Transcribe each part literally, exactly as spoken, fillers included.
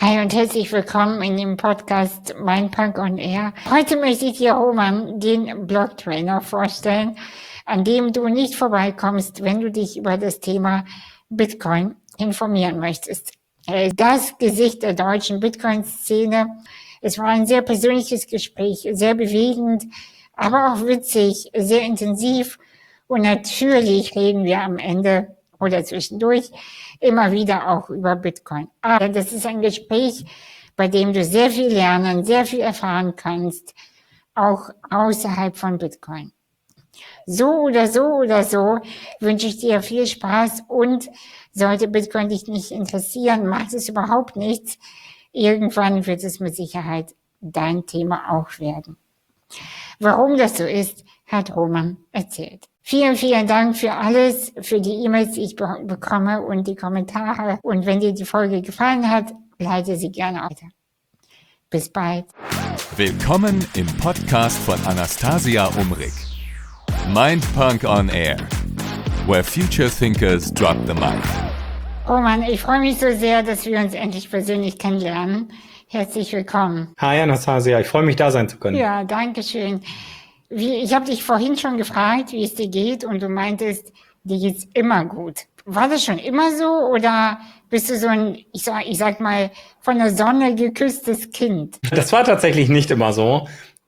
Hi und herzlich willkommen in dem Podcast Mindpunk on Air. Heute möchte ich dir, Roman, den Blog-Trainer vorstellen, an dem du nicht vorbeikommst, wenn du dich über das Thema Bitcoin informieren möchtest. Er ist das Gesicht der deutschen Bitcoin-Szene. Es war ein sehr persönliches Gespräch, sehr bewegend, aber auch witzig, sehr intensiv. Und natürlich reden wir am Ende oder zwischendurch immer wieder auch über Bitcoin. Aber das ist ein Gespräch, bei dem du sehr viel lernen, sehr viel erfahren kannst, auch außerhalb von Bitcoin. So oder so oder so wünsche ich dir viel Spaß und sollte Bitcoin dich nicht interessieren, macht es überhaupt nichts. Irgendwann wird es mit Sicherheit dein Thema auch werden. Warum das so ist, hat Roman erzählt. Vielen, vielen Dank für alles, für die E-Mails, die ich be- bekomme und die Kommentare. Und wenn dir die Folge gefallen hat, leite sie gerne weiter. Bis bald. Willkommen im Podcast von Anastasia Umrig. Mindpunk on Air, where future thinkers drop the mic. Roman, ich freue mich so sehr, dass wir uns endlich persönlich kennenlernen. Herzlich willkommen. Hi Anastasia, ich freue mich, da sein zu können. Ja, danke schön. Wie, ich habe dich vorhin schon gefragt, wie es dir geht, und du meintest, dir geht's immer gut. War das schon immer so oder bist du so ein, ich sag, ich sag mal, von der Sonne geküsstes Kind? Das war tatsächlich nicht immer so.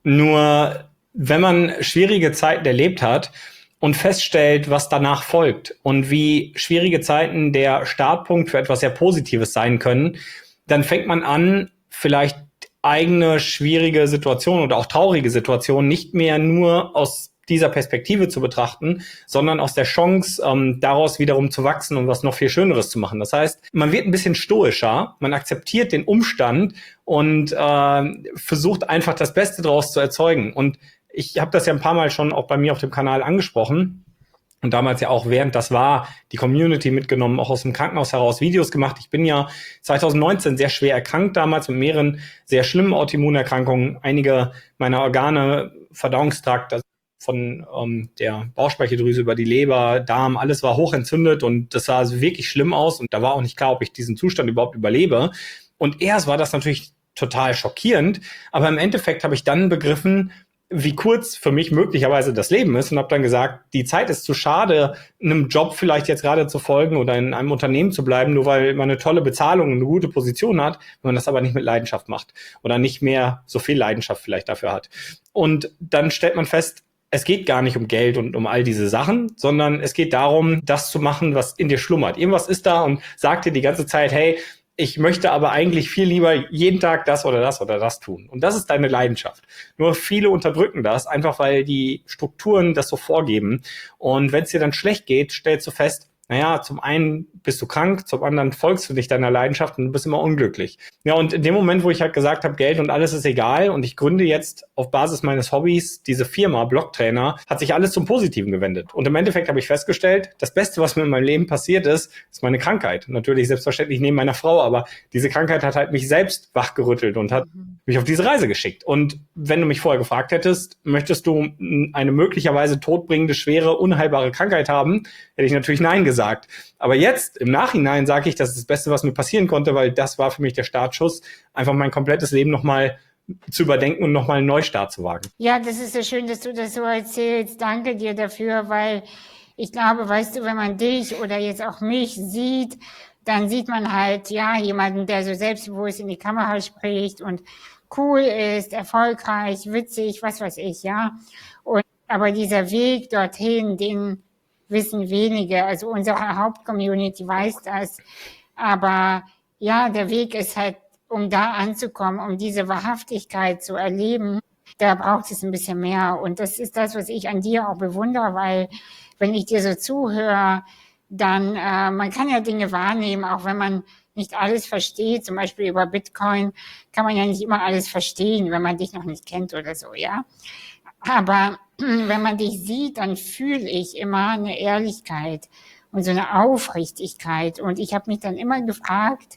Nur wenn man schwierige Zeiten erlebt hat und feststellt, was danach folgt und wie schwierige Zeiten der Startpunkt für etwas sehr Positives sein können, dann fängt man an, vielleicht eigene schwierige Situationen oder auch traurige Situationen nicht mehr nur aus dieser Perspektive zu betrachten, sondern aus der Chance, ähm, daraus wiederum zu wachsen und was noch viel Schöneres zu machen. Das heißt, man wird ein bisschen stoischer, man akzeptiert den Umstand und äh, versucht einfach das Beste daraus zu erzeugen. Und ich habe das ja ein paar Mal schon auch bei mir auf dem Kanal angesprochen. Und damals ja auch, während das war, die Community mitgenommen, auch aus dem Krankenhaus heraus Videos gemacht. Ich bin ja zwanzig neunzehn sehr schwer erkrankt damals mit mehreren sehr schlimmen Autoimmunerkrankungen. Einige meiner Organe, Verdauungstrakt, also von ähm, der Bauchspeicheldrüse über die Leber, Darm, alles war hochentzündet und das sah also wirklich schlimm aus. Und da war auch nicht klar, ob ich diesen Zustand überhaupt überlebe. Und erst war das natürlich total schockierend. Aber im Endeffekt habe ich dann begriffen, wie kurz für mich möglicherweise das Leben ist und habe dann gesagt, die Zeit ist zu schade, einem Job vielleicht jetzt gerade zu folgen oder in einem Unternehmen zu bleiben, nur weil man eine tolle Bezahlung und eine gute Position hat, wenn man das aber nicht mit Leidenschaft macht oder nicht mehr so viel Leidenschaft vielleicht dafür hat. Und dann stellt man fest, es geht gar nicht um Geld und um all diese Sachen, sondern es geht darum, das zu machen, was in dir schlummert. Irgendwas ist da und sagt dir die ganze Zeit, hey, ich möchte aber eigentlich viel lieber jeden Tag das oder das oder das tun. Und das ist deine Leidenschaft. Nur viele unterdrücken das, einfach weil die Strukturen das so vorgeben. Und wenn es dir dann schlecht geht, stellst du fest, naja, zum einen bist du krank, zum anderen folgst du nicht deiner Leidenschaft und du bist immer unglücklich. Ja, und in dem Moment, wo ich halt gesagt habe, Geld und alles ist egal und ich gründe jetzt auf Basis meines Hobbys diese Firma, Blog-Trainer, hat sich alles zum Positiven gewendet. Und im Endeffekt habe ich festgestellt, das Beste, was mir in meinem Leben passiert ist, ist meine Krankheit. Natürlich selbstverständlich neben meiner Frau, aber diese Krankheit hat halt mich selbst wachgerüttelt und hat mich auf diese Reise geschickt. Und wenn du mich vorher gefragt hättest, möchtest du eine möglicherweise todbringende, schwere, unheilbare Krankheit haben, hätte ich natürlich Nein gesagt. Aber jetzt, im Nachhinein, sage ich, das ist das Beste, was mir passieren konnte, weil das war für mich der Startschuss, einfach mein komplettes Leben nochmal zu überdenken und nochmal einen Neustart zu wagen. Ja, das ist so schön, dass du das so erzählst. Danke dir dafür, weil ich glaube, weißt du, wenn man dich oder jetzt auch mich sieht, dann sieht man halt, ja, jemanden, der so selbstbewusst in die Kamera spricht und cool ist, erfolgreich, witzig, was weiß ich, ja. Und, aber dieser Weg dorthin, den wissen wenige. Also unsere Hauptcommunity weiß das. Aber ja, der Weg ist halt, um da anzukommen, um diese Wahrhaftigkeit zu erleben, da braucht es ein bisschen mehr. Und das ist das, was ich an dir auch bewundere, weil wenn ich dir so zuhöre, dann, äh, man kann ja Dinge wahrnehmen, auch wenn man nicht alles versteht. Zum Beispiel über Bitcoin kann man ja nicht immer alles verstehen, wenn man dich noch nicht kennt oder so, ja. Aber wenn man dich sieht, dann fühle ich immer eine Ehrlichkeit und so eine Aufrichtigkeit. Und ich habe mich dann immer gefragt,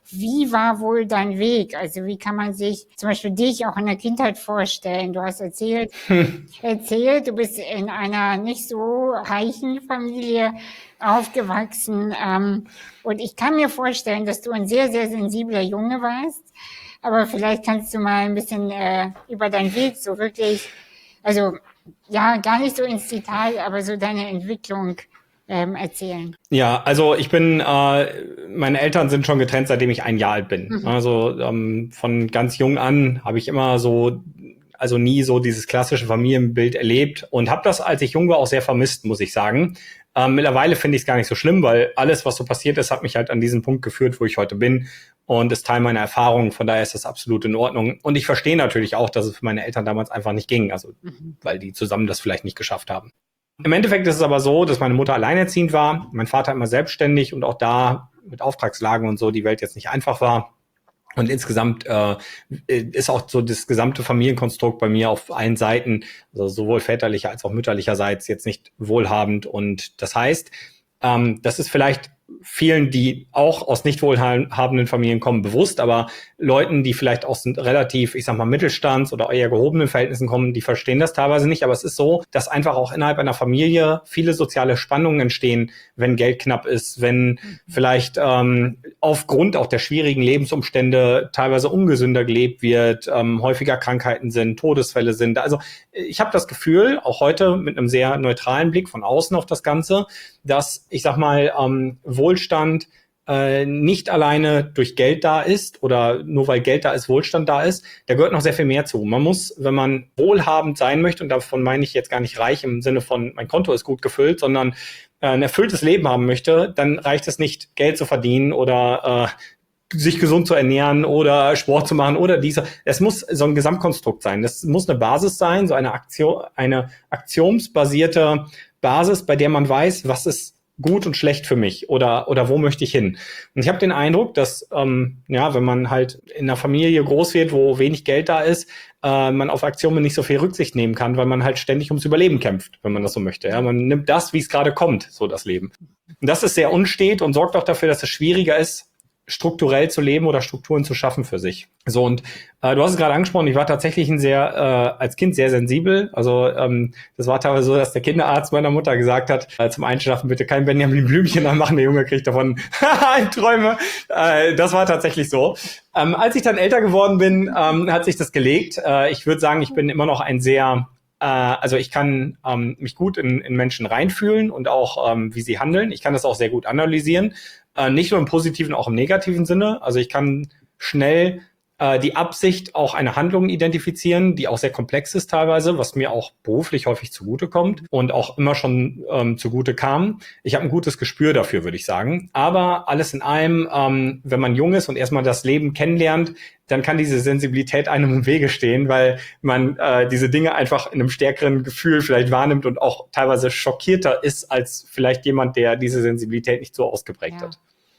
wie war wohl dein Weg? Also wie kann man sich zum Beispiel dich auch in der Kindheit vorstellen? Du hast erzählt, hm. erzählt, du bist in einer nicht so reichen Familie aufgewachsen. Ähm, und ich kann mir vorstellen, dass du ein sehr, sehr sensibler Junge warst. Aber vielleicht kannst du mal ein bisschen äh, über deinen Weg so wirklich, also ja, gar nicht so ins Detail, aber so deine Entwicklung ähm, erzählen. Ja, also ich bin, äh, meine Eltern sind schon getrennt, seitdem ich ein Jahr alt bin. Mhm. Also ähm, von ganz jung an habe ich immer so, also nie so dieses klassische Familienbild erlebt und habe das, als ich jung war, auch sehr vermisst, muss ich sagen. Ähm, mittlerweile finde ich es gar nicht so schlimm, weil alles, was so passiert ist, hat mich halt an diesen Punkt geführt, wo ich heute bin und ist Teil meiner Erfahrung. Von daher ist das absolut in Ordnung. Und ich verstehe natürlich auch, dass es für meine Eltern damals einfach nicht ging, also mhm. weil die zusammen das vielleicht nicht geschafft haben. Im Endeffekt ist es aber so, dass meine Mutter alleinerziehend war, mein Vater immer selbstständig und auch da mit Auftragslagen und so die Welt jetzt nicht einfach war. Und insgesamt äh, ist auch so das gesamte Familienkonstrukt bei mir auf allen Seiten, also sowohl väterlicher als auch mütterlicherseits, jetzt nicht wohlhabend. Und das heißt, ähm, das ist vielleicht vielen, die auch aus nicht wohlhabenden Familien kommen, bewusst, aber Leuten, die vielleicht aus relativ, ich sag mal, Mittelstands- oder eher gehobenen Verhältnissen kommen, die verstehen das teilweise nicht. Aber es ist so, dass einfach auch innerhalb einer Familie viele soziale Spannungen entstehen, wenn Geld knapp ist, wenn mhm. vielleicht ähm, aufgrund auch der schwierigen Lebensumstände teilweise ungesünder gelebt wird, ähm, häufiger Krankheiten sind, Todesfälle sind. Also ich habe das Gefühl, auch heute mit einem sehr neutralen Blick von außen auf das Ganze, dass, ich sag mal, ähm, Wohlstand äh, nicht alleine durch Geld da ist oder nur weil Geld da ist, Wohlstand da ist. Da gehört noch sehr viel mehr zu. Man muss, wenn man wohlhabend sein möchte, und davon meine ich jetzt gar nicht reich im Sinne von, mein Konto ist gut gefüllt, sondern äh, ein erfülltes Leben haben möchte, dann reicht es nicht, Geld zu verdienen oder äh, sich gesund zu ernähren oder Sport zu machen oder diese. Es muss so ein Gesamtkonstrukt sein. Das muss eine Basis sein, so eine Aktion, eine aktionsbasierte Basis, bei der man weiß, was ist gut und schlecht für mich oder oder wo möchte ich hin. Und ich habe den Eindruck, dass ähm, ja, wenn man halt in einer Familie groß wird, wo wenig Geld da ist, äh, man auf Aktionen nicht so viel Rücksicht nehmen kann, weil man halt ständig ums Überleben kämpft, wenn man das so möchte. Ja, man nimmt das, wie es gerade kommt, so das Leben. Und das ist sehr unstet und sorgt auch dafür, dass es schwieriger ist, strukturell zu leben oder Strukturen zu schaffen für sich. So, und äh, du hast es gerade angesprochen, ich war tatsächlich ein sehr, äh, als Kind sehr sensibel. Also ähm, das war teilweise so, dass der Kinderarzt meiner Mutter gesagt hat, äh, zum Einschlafen bitte kein Benjamin Blümchen anmachen, der Junge kriegt davon Träume. Äh, das war tatsächlich so. Ähm, als ich dann älter geworden bin, ähm, hat sich das gelegt. Äh, ich würde sagen, ich bin immer noch ein sehr also ich kann ähm, mich gut in, in Menschen reinfühlen und auch, ähm, wie sie handeln. Ich kann das auch sehr gut analysieren. Äh, nicht nur im positiven, auch im negativen Sinne. Also ich kann schnell äh, die Absicht auch einer Handlung identifizieren, die auch sehr komplex ist teilweise, was mir auch beruflich häufig zugutekommt und auch immer schon ähm, zugute kam. Ich habe ein gutes Gespür dafür, würde ich sagen. Aber alles in allem, ähm, wenn man jung ist und erstmal das Leben kennenlernt, dann kann diese Sensibilität einem im Wege stehen, weil man äh, diese Dinge einfach in einem stärkeren Gefühl vielleicht wahrnimmt und auch teilweise schockierter ist als vielleicht jemand, der diese Sensibilität nicht so ausgeprägt ja. hat.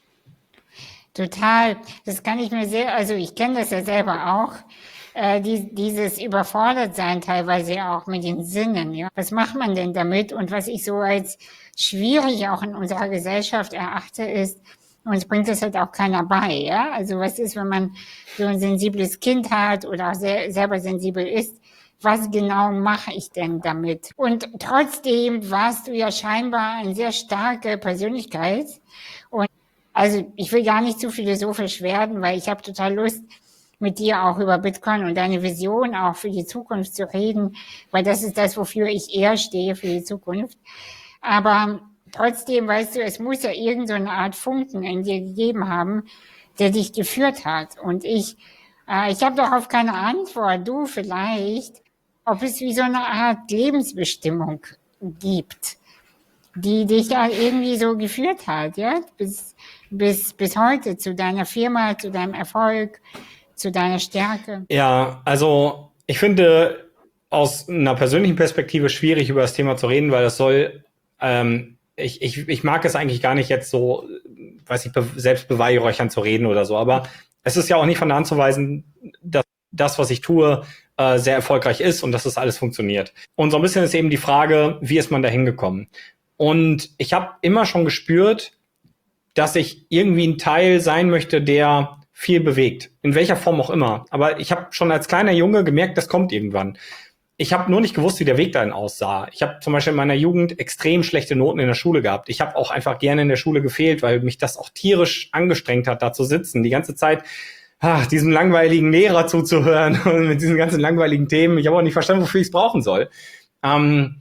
Total. Das kann ich mir sehr, also ich kenne das ja selber auch, äh, die, dieses Überfordertsein teilweise auch mit den Sinnen. Ja. Was macht man denn damit? Und was ich so als schwierig auch in unserer Gesellschaft erachte, ist, uns bringt das halt auch keiner bei, ja. Also was ist, wenn man so ein sensibles Kind hat oder auch sehr, selber sensibel ist? Was genau mache ich denn damit? Und trotzdem warst du ja scheinbar eine sehr starke Persönlichkeit. Und also ich will gar nicht zu philosophisch werden, weil ich habe total Lust, mit dir auch über Bitcoin und deine Vision auch für die Zukunft zu reden, weil das ist das, wofür ich eher stehe für die Zukunft. Aber trotzdem, weißt du, es muss ja irgendeine Art Funken in dir gegeben haben, der dich geführt hat. Und ich, äh, ich habe darauf keine Antwort, du vielleicht, ob es wie so eine Art Lebensbestimmung gibt, die dich ja irgendwie so geführt hat, ja, bis, bis, bis heute zu deiner Firma, zu deinem Erfolg, zu deiner Stärke. Ja, also ich finde aus einer persönlichen Perspektive schwierig über das Thema zu reden, weil das soll, ähm, ich, ich, ich mag es eigentlich gar nicht jetzt so, weiß ich, selbst beweihräuchern zu reden oder so, aber es ist ja auch nicht von der Hand zu weisen, dass das, was ich tue, äh, sehr erfolgreich ist und dass das alles funktioniert. Und so ein bisschen ist eben die Frage, wie ist man da hingekommen? Und ich habe immer schon gespürt, dass ich irgendwie ein Teil sein möchte, der viel bewegt, in welcher Form auch immer. Aber ich habe schon als kleiner Junge gemerkt, das kommt irgendwann. Ich habe nur nicht gewusst, wie der Weg dahin aussah. Ich habe zum Beispiel in meiner Jugend extrem schlechte Noten in der Schule gehabt. Ich habe auch einfach gerne in der Schule gefehlt, weil mich das auch tierisch angestrengt hat, da zu sitzen, die ganze Zeit ach, diesem langweiligen Lehrer zuzuhören und mit diesen ganzen langweiligen Themen. Ich habe auch nicht verstanden, wofür ich es brauchen soll. Ähm,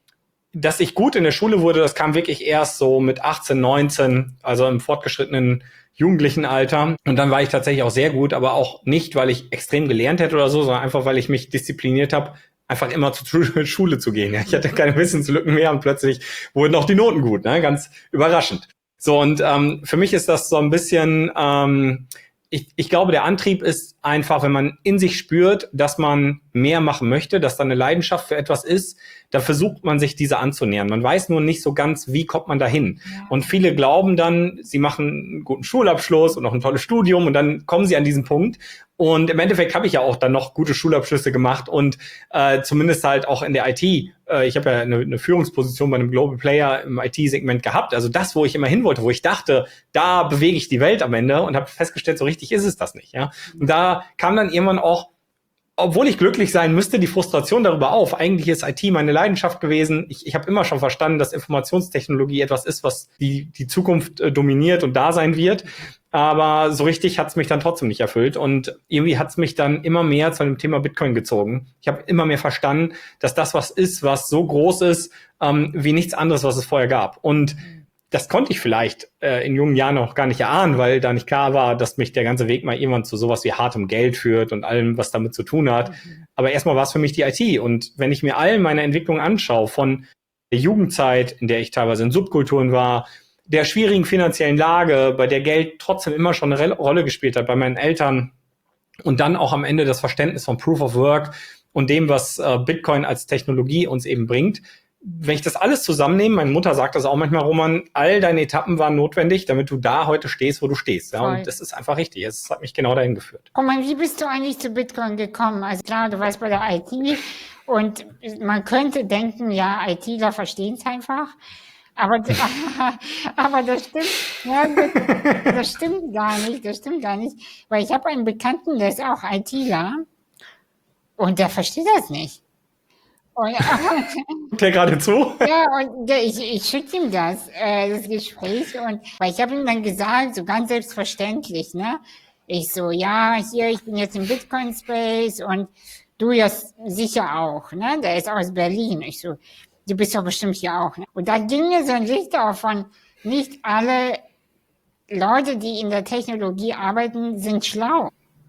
dass ich gut in der Schule wurde, das kam wirklich erst so mit achtzehn, neunzehn, also im fortgeschrittenen jugendlichen Alter. Und dann war ich tatsächlich auch sehr gut, aber auch nicht, weil ich extrem gelernt hätte oder so, sondern einfach, weil ich mich diszipliniert habe, einfach immer zur Schule zu gehen. Ja, ich hatte keine Wissenslücken mehr und plötzlich wurden auch die Noten gut, ne? Ganz überraschend. So, und ähm, für mich ist das so ein bisschen, ähm, ich, ich glaube, der Antrieb ist einfach, wenn man in sich spürt, dass man mehr machen möchte, dass da eine Leidenschaft für etwas ist, da versucht man sich diese anzunähern. Man weiß nur nicht so ganz, wie kommt man dahin. Ja. Und viele glauben dann, sie machen einen guten Schulabschluss und noch ein tolles Studium und dann kommen sie an diesen Punkt. Und im Endeffekt habe ich ja auch dann noch gute Schulabschlüsse gemacht und äh, zumindest halt auch in der I T. Äh, ich habe ja eine, eine Führungsposition bei einem Global Player im I T-Segment gehabt. Also das, wo ich immer hin wollte, wo ich dachte, da bewege ich die Welt am Ende und habe festgestellt, so richtig ist es das nicht. Ja. Und da kam dann irgendwann auch, obwohl ich glücklich sein müsste, die Frustration darüber auf. Eigentlich ist I T meine Leidenschaft gewesen. Ich, ich habe immer schon verstanden, dass Informationstechnologie etwas ist, was die, die Zukunft äh, dominiert und da sein wird. Aber so richtig hat es mich dann trotzdem nicht erfüllt. Und irgendwie hat es mich dann immer mehr zu dem Thema Bitcoin gezogen. Ich habe immer mehr verstanden, dass das was ist, was so groß ist, ähm, wie nichts anderes, was es vorher gab. Und das konnte ich vielleicht äh, in jungen Jahren noch gar nicht erahnen, weil da nicht klar war, dass mich der ganze Weg mal irgendwann zu sowas wie hartem Geld führt und allem, was damit zu tun hat. Mhm. Aber erstmal war es für mich die I T. Und wenn ich mir all meine Entwicklungen anschaue, von der Jugendzeit, in der ich teilweise in Subkulturen war, der schwierigen finanziellen Lage, bei der Geld trotzdem immer schon eine Rolle gespielt hat, bei meinen Eltern und dann auch am Ende das Verständnis von Proof of Work und dem, was äh, Bitcoin als Technologie uns eben bringt. Wenn ich das alles zusammennehme, meine Mutter sagt das auch manchmal, Roman, all deine Etappen waren notwendig, damit du da heute stehst, wo du stehst. Ja? Und das ist einfach richtig. Es hat mich genau dahin geführt. Roman, wie bist du eigentlich zu Bitcoin gekommen? Also klar, du warst bei der I T und man könnte denken, ja, ITler verstehen es einfach. Aber, aber das stimmt, ja, das, das stimmt gar nicht, das stimmt gar nicht. Weil ich habe einen Bekannten, der ist auch ITler und der versteht das nicht. Und, der gerade zu? Ja, und der, ich, ich schicke ihm das, äh, das Gespräch. Und weil ich habe ihm dann gesagt, so ganz selbstverständlich, ne? Ich so, ja, hier, ich bin jetzt im Bitcoin-Space und du ja sicher auch, ne? Der ist aus Berlin. Ich so, du bist doch bestimmt hier auch, ne? Und da ging mir so ein Licht auf von, nicht alle Leute, die in der Technologie arbeiten, sind schlau.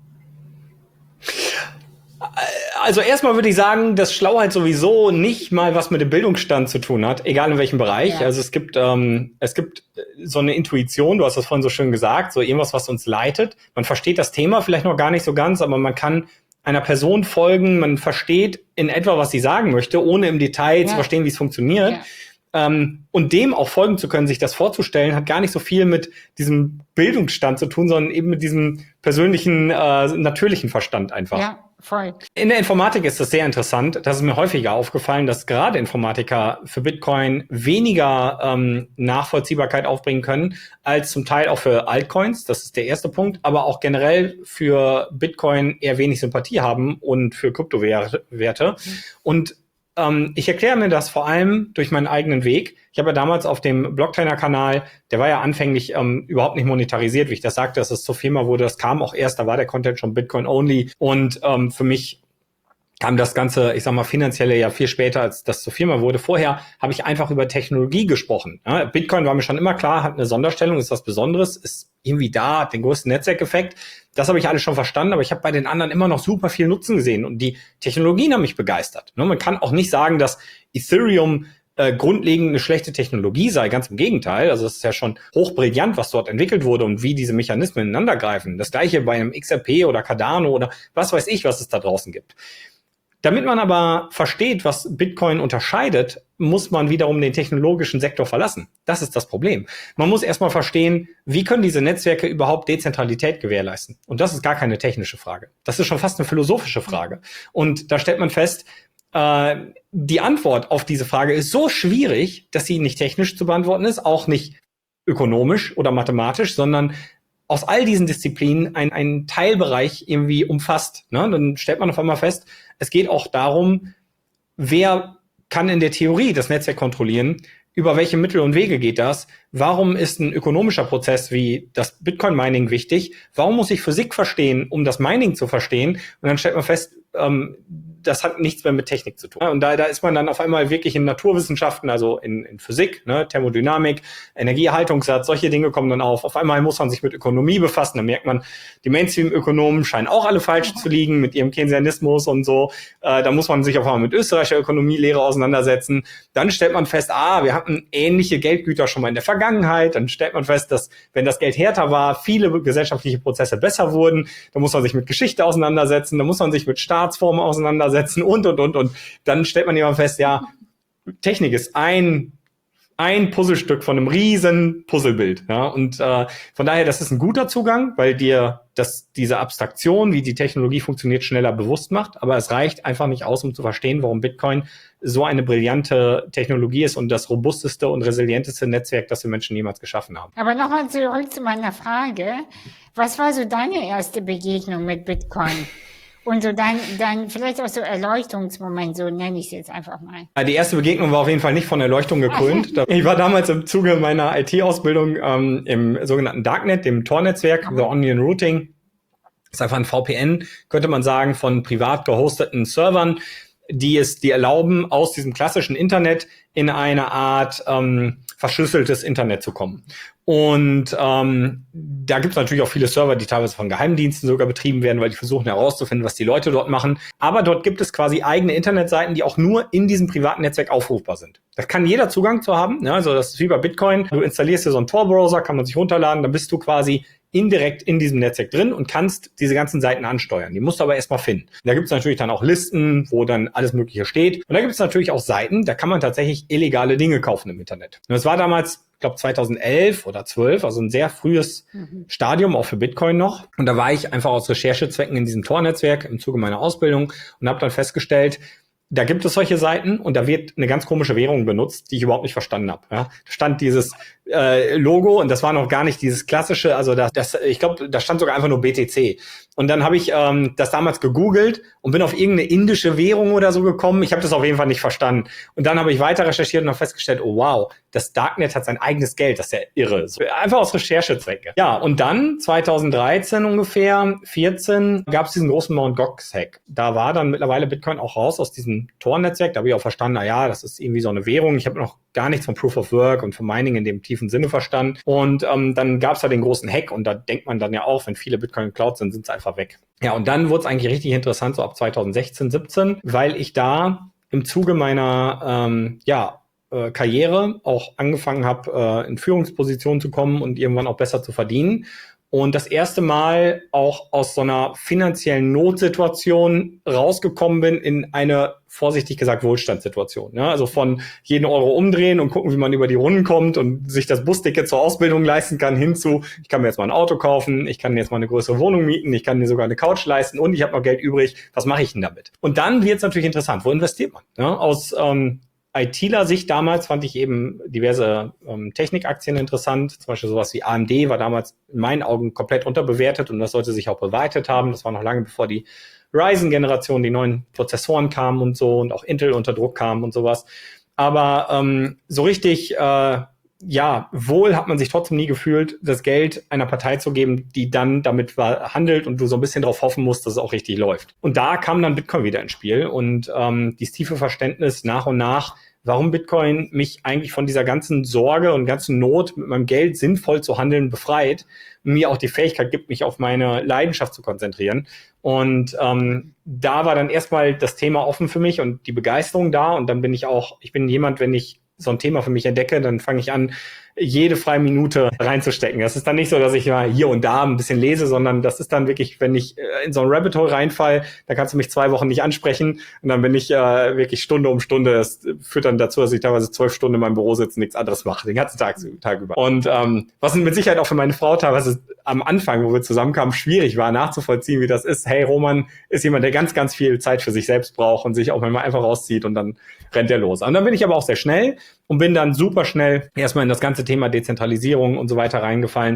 Also erstmal würde ich sagen, dass Schlauheit sowieso nicht mal was mit dem Bildungsstand zu tun hat, egal in welchem Bereich. Ja. Also es gibt ähm, es gibt so eine Intuition, du hast das vorhin so schön gesagt, so irgendwas, was uns leitet. Man versteht das Thema vielleicht noch gar nicht so ganz, aber man kann einer Person folgen, man versteht in etwa, was sie sagen möchte, ohne im Detail ja. zu verstehen, wie es funktioniert. Ja. Ähm, und dem auch folgen zu können, sich das vorzustellen, hat gar nicht so viel mit diesem Bildungsstand zu tun, sondern eben mit diesem persönlichen, äh, natürlichen Verstand einfach. Ja. Voll. In der Informatik ist das sehr interessant. Das ist mir häufiger aufgefallen, dass gerade Informatiker für Bitcoin weniger ähm, Nachvollziehbarkeit aufbringen können, als zum Teil auch für Altcoins. Das ist der erste Punkt. Aber auch generell für Bitcoin eher wenig Sympathie haben und für Kryptowerte. Mhm. Und ähm, ich erkläre mir das vor allem durch meinen eigenen Weg. Ich habe ja damals auf dem Blocktrainer-Kanal, der war ja anfänglich ähm, überhaupt nicht monetarisiert, wie ich das sagte, dass es zur Firma wurde. Das kam auch erst, da war der Content schon Bitcoin-only. Und ähm, für mich kam das Ganze, ich sag mal, finanzielle ja viel später, als das zur Firma wurde. Vorher habe ich einfach über Technologie gesprochen. Ja, Bitcoin war mir schon immer klar, hat eine Sonderstellung, ist was Besonderes, ist irgendwie da, hat den größten Netzwerkeffekt. Das habe ich alles schon verstanden, aber ich habe bei den anderen immer noch super viel Nutzen gesehen und die Technologien haben mich begeistert. Ne, man kann auch nicht sagen, dass Ethereum äh, grundlegend eine schlechte Technologie sei, ganz im Gegenteil. Also es ist ja schon hochbrillant, was dort entwickelt wurde und wie diese Mechanismen ineinander greifen. Das gleiche bei einem X R P oder Cardano oder was weiß ich, was es da draußen gibt. Damit man aber versteht, was Bitcoin unterscheidet, muss man wiederum den technologischen Sektor verlassen. Das ist das Problem. Man muss erstmal verstehen, wie können diese Netzwerke überhaupt Dezentralität gewährleisten? Und das ist gar keine technische Frage. Das ist schon fast eine philosophische Frage. Und da stellt man fest, äh, die Antwort auf diese Frage ist so schwierig, dass sie nicht technisch zu beantworten ist, auch nicht ökonomisch oder mathematisch, sondern aus all diesen Disziplinen ein, ein Teilbereich irgendwie umfasst. Ne? Dann stellt man auf einmal fest, es geht auch darum, wer kann in der Theorie das Netzwerk kontrollieren, über welche Mittel und Wege geht das, warum ist ein ökonomischer Prozess wie das Bitcoin-Mining wichtig, warum muss ich Physik verstehen, um das Mining zu verstehen, und dann stellt man fest, ähm, das hat nichts mehr mit Technik zu tun. Und da, da ist man dann auf einmal wirklich in Naturwissenschaften, also in, in Physik, ne, Thermodynamik, Energieerhaltungssatz, solche Dinge kommen dann auf. Auf einmal muss man sich mit Ökonomie befassen. Dann merkt man, die Mainstream-Ökonomen scheinen auch alle falsch zu liegen mit ihrem Keynesianismus und so. Äh, da muss man sich auf einmal mit österreichischer Ökonomielehre auseinandersetzen. Dann stellt man fest, ah, wir hatten ähnliche Geldgüter schon mal in der Vergangenheit. Dann stellt man fest, dass, wenn das Geld härter war, viele gesellschaftliche Prozesse besser wurden. Da muss man sich mit Geschichte auseinandersetzen. Da muss man sich mit Staatsformen auseinandersetzen. Und, und, und, und. Dann stellt man immer fest, ja, Technik ist ein, ein Puzzlestück von einem riesen Puzzlebild. Ja? Und äh, von daher, das ist ein guter Zugang, weil dir das, diese Abstraktion, wie die Technologie funktioniert, schneller bewusst macht. Aber es reicht einfach nicht aus, um zu verstehen, warum Bitcoin so eine brillante Technologie ist und das robusteste und resilienteste Netzwerk, das wir Menschen jemals geschaffen haben. Aber nochmal zurück zu meiner Frage. Was war so deine erste Begegnung mit Bitcoin? Und so dann, dann vielleicht auch so Erleuchtungsmoment, so nenne ich es jetzt einfach mal. Die erste Begegnung war auf jeden Fall nicht von Erleuchtung gekrönt. Ich war damals im Zuge meiner I T-Ausbildung ähm, im sogenannten Darknet, dem Tor-Netzwerk, The Onion Routing. Das ist einfach ein V P N, könnte man sagen, von privat gehosteten Servern, die es die erlauben, aus diesem klassischen Internet in eine Art ähm, verschlüsseltes Internet zu kommen. Und ähm, da gibt es natürlich auch viele Server, die teilweise von Geheimdiensten sogar betrieben werden, weil die versuchen herauszufinden, was die Leute dort machen. Aber dort gibt es quasi eigene Internetseiten, die auch nur in diesem privaten Netzwerk aufrufbar sind. Da kann jeder Zugang zu haben. Ja, also das ist wie bei Bitcoin. Du installierst dir so einen Tor-Browser, kann man sich runterladen, dann bist du quasi indirekt in diesem Netzwerk drin und kannst diese ganzen Seiten ansteuern. Die musst du aber erstmal finden. Da gibt es natürlich dann auch Listen, wo dann alles Mögliche steht. Und da gibt es natürlich auch Seiten, da kann man tatsächlich illegale Dinge kaufen im Internet. Und das war damals, ich glaube zweitausendelf oder zwölf, also ein sehr frühes mhm. Stadium, auch für Bitcoin noch. Und da war ich einfach aus Recherchezwecken in diesem Tor-Netzwerk im Zuge meiner Ausbildung und habe dann festgestellt, da gibt es solche Seiten und da wird eine ganz komische Währung benutzt, die ich überhaupt nicht verstanden habe. Ja, da stand dieses äh, Logo und das war noch gar nicht dieses klassische, also das, das ich glaube, da stand sogar einfach nur B T C. Und dann habe ich ähm, das damals gegoogelt und bin auf irgendeine indische Währung oder so gekommen. Ich habe das auf jeden Fall nicht verstanden. Und dann habe ich weiter recherchiert und habe festgestellt, oh wow, das Darknet hat sein eigenes Geld, das ist ja irre. So, einfach aus Recherchezwecke. Ja, und dann zweitausenddreizehn ungefähr, vierzehn, gab es diesen großen Mt. Gox-Hack. Da war dann mittlerweile Bitcoin auch raus aus diesem Tor-Netzwerk. Da habe ich auch verstanden, na ja, das ist irgendwie so eine Währung. Ich habe noch gar nichts von Proof of Work und von Mining in dem tiefen Sinne verstanden. Und ähm, dann gab es da den großen Hack und da denkt man dann ja auch, wenn viele Bitcoin Cloud sind, sind sie einfach weg. Ja, und dann wurde es eigentlich richtig interessant, so ab zweitausendsechzehn, siebzehn, weil ich da im Zuge meiner ähm, ja, äh, Karriere auch angefangen habe, äh, in Führungspositionen zu kommen und irgendwann auch besser zu verdienen. Und das erste Mal auch aus so einer finanziellen Notsituation rausgekommen bin in eine, vorsichtig gesagt, Wohlstandssituation. Ja, also von jeden Euro umdrehen und gucken, wie man über die Runden kommt und sich das Busticket zur Ausbildung leisten kann, hinzu, ich kann mir jetzt mal ein Auto kaufen, ich kann mir jetzt mal eine größere Wohnung mieten, ich kann mir sogar eine Couch leisten und ich habe noch Geld übrig. Was mache ich denn damit? Und dann wird es natürlich interessant. Wo investiert man? Ja, aus ähm, ITler-Sicht damals fand ich eben diverse ähm, Technikaktien interessant. Zum Beispiel sowas wie A M D war damals in meinen Augen komplett unterbewertet und das sollte sich auch bewahrheitet haben. Das war noch lange bevor die Ryzen-Generation, die neuen Prozessoren kamen und so und auch Intel unter Druck kam und sowas. Aber ähm, so richtig, äh, ja, wohl hat man sich trotzdem nie gefühlt, das Geld einer Partei zu geben, die dann damit handelt und du so ein bisschen darauf hoffen musst, dass es auch richtig läuft. Und da kam dann Bitcoin wieder ins Spiel und ähm, dieses tiefe Verständnis nach und nach, warum Bitcoin mich eigentlich von dieser ganzen Sorge und ganzen Not mit meinem Geld sinnvoll zu handeln befreit und mir auch die Fähigkeit gibt, mich auf meine Leidenschaft zu konzentrieren. Und ähm, da war dann erstmal das Thema offen für mich und die Begeisterung da. Und dann bin ich auch, ich bin jemand, wenn ich so ein Thema für mich entdecke, dann fange ich an, jede freie Minute reinzustecken. Das ist dann nicht so, dass ich mal hier und da ein bisschen lese, sondern das ist dann wirklich, wenn ich in so ein Rabbit Hole reinfall, dann kannst du mich zwei Wochen nicht ansprechen und dann bin ich äh, wirklich Stunde um Stunde. Das führt dann dazu, dass ich teilweise zwölf Stunden in meinem Büro sitze und nichts anderes mache, den ganzen Tag, Tag über. Und ähm, was mit Sicherheit auch für meine Frau teilweise am Anfang, wo wir zusammenkamen, schwierig war, nachzuvollziehen, wie das ist. Hey, Roman ist jemand, der ganz, ganz viel Zeit für sich selbst braucht und sich auch manchmal einfach rauszieht und dann rennt er los. Und dann bin ich aber auch sehr schnell und bin dann super schnell erstmal in das ganze Thema Dezentralisierung und so weiter reingefallen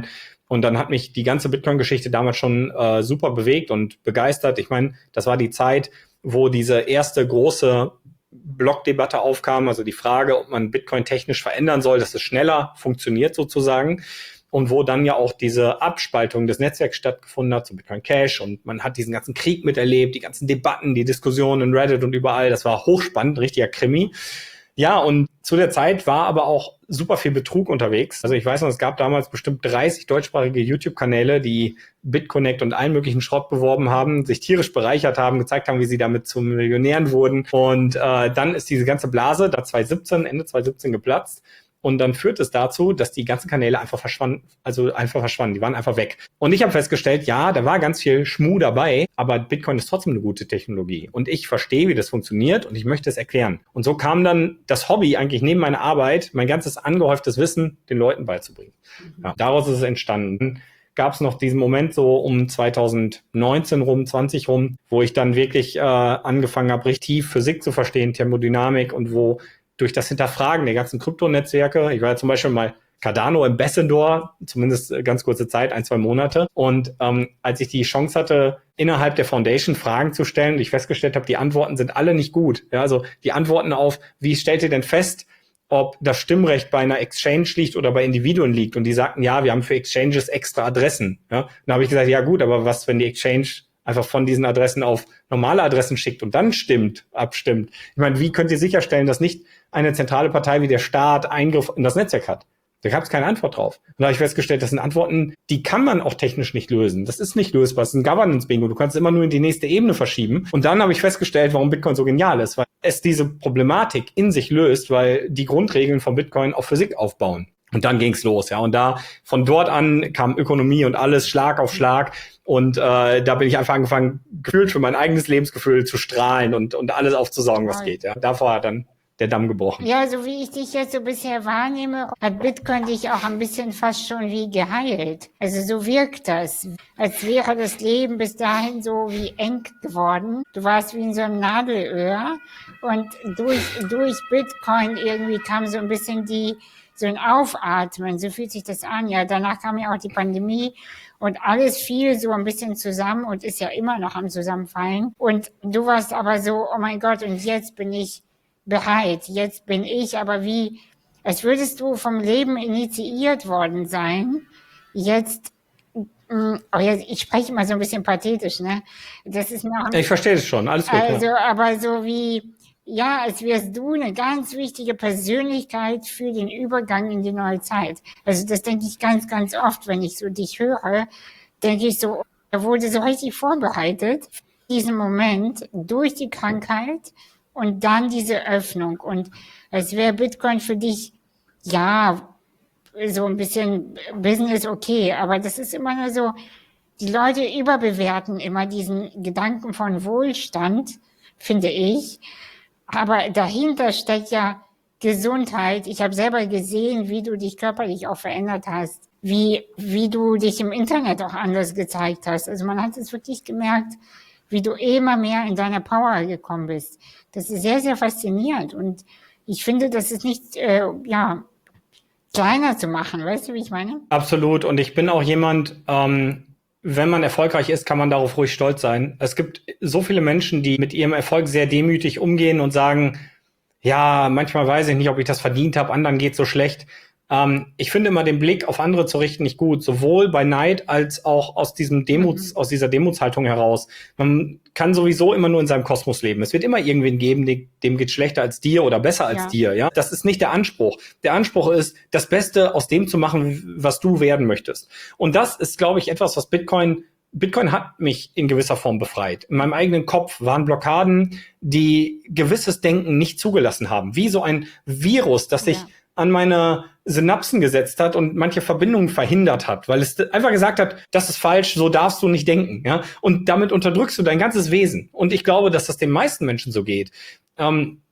Und dann hat mich die ganze Bitcoin-Geschichte damals schon äh, super bewegt und begeistert. Ich meine, das war die Zeit, wo diese erste große Blockdebatte aufkam, also die Frage, ob man Bitcoin technisch verändern soll, dass es schneller funktioniert sozusagen. Und wo dann ja auch diese Abspaltung des Netzwerks stattgefunden hat, zum Bitcoin Cash. Und man hat diesen ganzen Krieg miterlebt, die ganzen Debatten, die Diskussionen in Reddit und überall. Das war hochspannend, richtiger Krimi. Ja, und zu der Zeit war aber auch super viel Betrug unterwegs. Also ich weiß noch, es gab damals bestimmt dreißig deutschsprachige YouTube-Kanäle, die BitConnect und allen möglichen Schrott beworben haben, sich tierisch bereichert haben, gezeigt haben, wie sie damit zu Millionären wurden. Und äh, dann ist diese ganze Blase da zwanzig siebzehn, Ende zwanzig siebzehn geplatzt. Und dann führt es dazu, dass die ganzen Kanäle einfach verschwanden, also einfach verschwanden, die waren einfach weg. Und ich habe festgestellt, ja, da war ganz viel Schmuh dabei, aber Bitcoin ist trotzdem eine gute Technologie. Und ich verstehe, wie das funktioniert und ich möchte es erklären. Und so kam dann das Hobby eigentlich neben meiner Arbeit, mein ganzes angehäuftes Wissen den Leuten beizubringen. Ja, daraus ist es entstanden. Gab es noch diesen Moment so um zwanzig neunzehn rum, zwanzig rum, wo ich dann wirklich äh, angefangen habe, richtig tief Physik zu verstehen, Thermodynamik, und wo durch das Hinterfragen der ganzen Kryptonetzwerke, ich war ja zum Beispiel mal Cardano Ambassador, zumindest ganz kurze Zeit, ein, zwei Monate. Und ähm, als ich die Chance hatte, innerhalb der Foundation Fragen zu stellen und ich festgestellt habe, die Antworten sind alle nicht gut. Ja, also die Antworten auf, wie stellt ihr denn fest, ob das Stimmrecht bei einer Exchange liegt oder bei Individuen liegt? Und die sagten, ja, wir haben für Exchanges extra Adressen. Ja, dann habe ich gesagt, ja gut, aber was, wenn die Exchange einfach von diesen Adressen auf normale Adressen schickt und dann stimmt, abstimmt? Ich meine, wie könnt ihr sicherstellen, dass nicht eine zentrale Partei wie der Staat Eingriff in das Netzwerk hat? Da gab es keine Antwort drauf. Und da habe ich festgestellt, das sind Antworten, die kann man auch technisch nicht lösen. Das ist nicht lösbar. Das ist ein Governance-Bingo. Du kannst es immer nur in die nächste Ebene verschieben. Und dann habe ich festgestellt, warum Bitcoin so genial ist, weil es diese Problematik in sich löst, weil die Grundregeln von Bitcoin auf Physik aufbauen. Und dann ging's los, ja. Und da, von dort an kam Ökonomie und alles Schlag auf Schlag. Und äh, da bin ich einfach angefangen, gefühlt für mein eigenes Lebensgefühl zu strahlen und, und alles aufzusaugen, was geht, ja. Davor hat dann der Damm gebrochen. Ja, so wie ich dich jetzt so bisher wahrnehme, hat Bitcoin dich auch ein bisschen fast schon wie geheilt. Also so wirkt das, als wäre das Leben bis dahin so wie eng geworden. Du warst wie in so einem Nadelöhr und durch, durch Bitcoin irgendwie kam so ein bisschen die, so ein Aufatmen, so fühlt sich das an. Ja, danach kam ja auch die Pandemie und alles fiel so ein bisschen zusammen und ist ja immer noch am Zusammenfallen. Und du warst aber so, oh mein Gott, und jetzt bin ich bereit, jetzt bin ich aber wie, als würdest du vom Leben initiiert worden sein. Jetzt, mh, oh jetzt ich spreche mal so ein bisschen pathetisch, ne? Das ist noch, ich verstehe es schon, alles gut. Also, ja. aber so wie, ja, als wärst du eine ganz wichtige Persönlichkeit für den Übergang in die neue Zeit. Also das denke ich ganz, ganz oft, wenn ich so dich höre, denke ich so, da wurde so richtig vorbereitet, diesen Moment durch die Krankheit und dann diese Öffnung. Und als wäre Bitcoin für dich, ja, so ein bisschen Business okay, aber das ist immer nur so, die Leute überbewerten immer diesen Gedanken von Wohlstand, finde ich. Aber dahinter steckt ja Gesundheit. Ich habe selber gesehen, wie du dich körperlich auch verändert hast, wie, wie du dich im Internet auch anders gezeigt hast. Also man hat es wirklich gemerkt, wie du immer mehr in deiner Power gekommen bist. Das ist sehr, sehr faszinierend. Und ich finde, das ist nicht, äh, ja, kleiner zu machen. Weißt du, wie ich meine? Absolut. Und ich bin auch jemand, ähm, wenn man erfolgreich ist, kann man darauf ruhig stolz sein. Es gibt so viele Menschen, die mit ihrem Erfolg sehr demütig umgehen und sagen, ja, manchmal weiß ich nicht, ob ich das verdient habe, anderen geht's so schlecht. Ähm, ich finde immer, den Blick auf andere zu richten nicht gut, sowohl bei Neid als auch aus diesem Demuts, mhm. aus dieser Demutshaltung heraus. Man kann sowieso immer nur in seinem Kosmos leben. Es wird immer irgendwen geben, dem, dem geht schlechter als dir oder besser als ja. dir. Ja, das ist nicht der Anspruch. Der Anspruch ist, das Beste aus dem zu machen, was du werden möchtest. Und das ist, glaube ich, etwas, was Bitcoin Bitcoin hat mich in gewisser Form befreit. In meinem eigenen Kopf waren Blockaden, die gewisses Denken nicht zugelassen haben. Wie so ein Virus, das sich ja. an meine Synapsen gesetzt hat und manche Verbindungen verhindert hat, weil es einfach gesagt hat, das ist falsch, so darfst du nicht denken. Ja? Und damit unterdrückst du dein ganzes Wesen. Und ich glaube, dass das den meisten Menschen so geht. Ähm,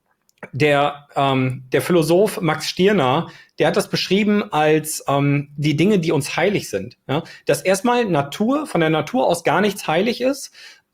der, ähm, der Philosoph Max Stirner, der hat das beschrieben als ähm, die Dinge, die uns heilig sind. Ja? Dass erstmal Natur, von der Natur aus gar nichts heilig ist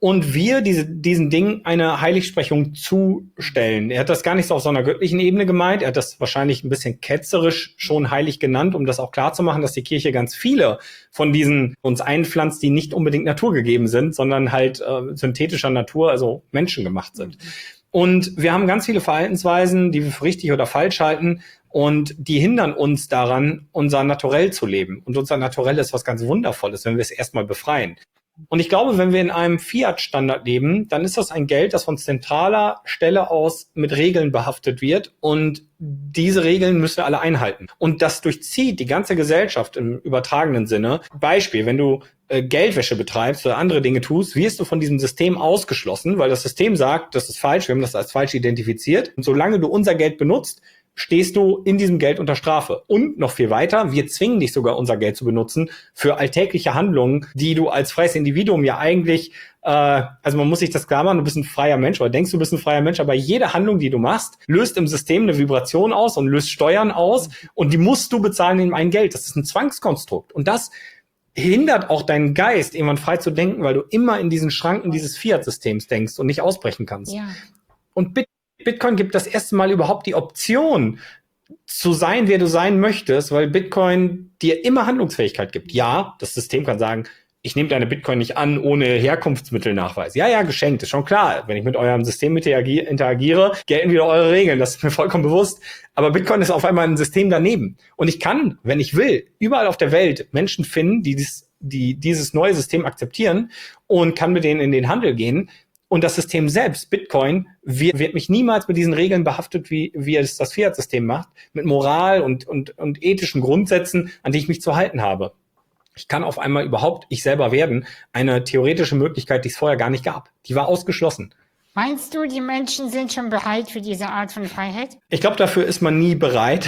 und wir diese, diesen Dingen eine Heiligsprechung zustellen. Er hat das gar nicht so auf so einer göttlichen Ebene gemeint. Er hat das wahrscheinlich ein bisschen ketzerisch schon heilig genannt, um das auch klar zu machen, dass die Kirche ganz viele von diesen uns einpflanzt, die nicht unbedingt naturgegeben sind, sondern halt äh, synthetischer Natur, also menschengemacht sind. Und wir haben ganz viele Verhaltensweisen, die wir für richtig oder falsch halten. Und die hindern uns daran, unser Naturell zu leben. Und unser Naturell ist was ganz Wundervolles, wenn wir es erstmal befreien. Und ich glaube, wenn wir in einem Fiat-Standard leben, dann ist das ein Geld, das von zentraler Stelle aus mit Regeln behaftet wird. Und diese Regeln müssen wir alle einhalten. Und das durchzieht die ganze Gesellschaft im übertragenen Sinne. Beispiel, wenn du äh, Geldwäsche betreibst oder andere Dinge tust, wirst du von diesem System ausgeschlossen, weil das System sagt, das ist falsch, wir haben das als falsch identifiziert. Und solange du unser Geld benutzt, stehst du in diesem Geld unter Strafe. Und noch viel weiter, wir zwingen dich sogar, unser Geld zu benutzen für alltägliche Handlungen, die du als freies Individuum ja eigentlich, äh, also man muss sich das klar machen, du bist ein freier Mensch oder denkst, du bist ein freier Mensch, aber jede Handlung, die du machst, löst im System eine Vibration aus und löst Steuern aus und die musst du bezahlen in ein Geld. Das ist ein Zwangskonstrukt. Und das hindert auch deinen Geist, irgendwann frei zu denken, weil du immer in diesen Schranken dieses Fiat-Systems denkst und nicht ausbrechen kannst. Ja. Und bitte Bitcoin gibt das erste Mal überhaupt die Option, zu sein, wer du sein möchtest, weil Bitcoin dir immer Handlungsfähigkeit gibt. Ja, das System kann sagen, ich nehme deine Bitcoin nicht an ohne Herkunftsmittelnachweis. Ja, ja, geschenkt, ist schon klar. Wenn ich mit eurem System interagiere, gelten wieder eure Regeln. Das ist mir vollkommen bewusst. Aber Bitcoin ist auf einmal ein System daneben. Und ich kann, wenn ich will, überall auf der Welt Menschen finden, die, dies, die dieses neue System akzeptieren und kann mit denen in den Handel gehen. Und das System selbst, Bitcoin, wird, wird mich niemals mit diesen Regeln behaftet, wie, wie es das Fiat-System macht, mit Moral und, und, und ethischen Grundsätzen, an die ich mich zu halten habe. Ich kann auf einmal überhaupt ich selber werden, eine theoretische Möglichkeit, die es vorher gar nicht gab. Die war ausgeschlossen. Meinst du, die Menschen sind schon bereit für diese Art von Freiheit? Ich glaube, dafür ist man nie bereit.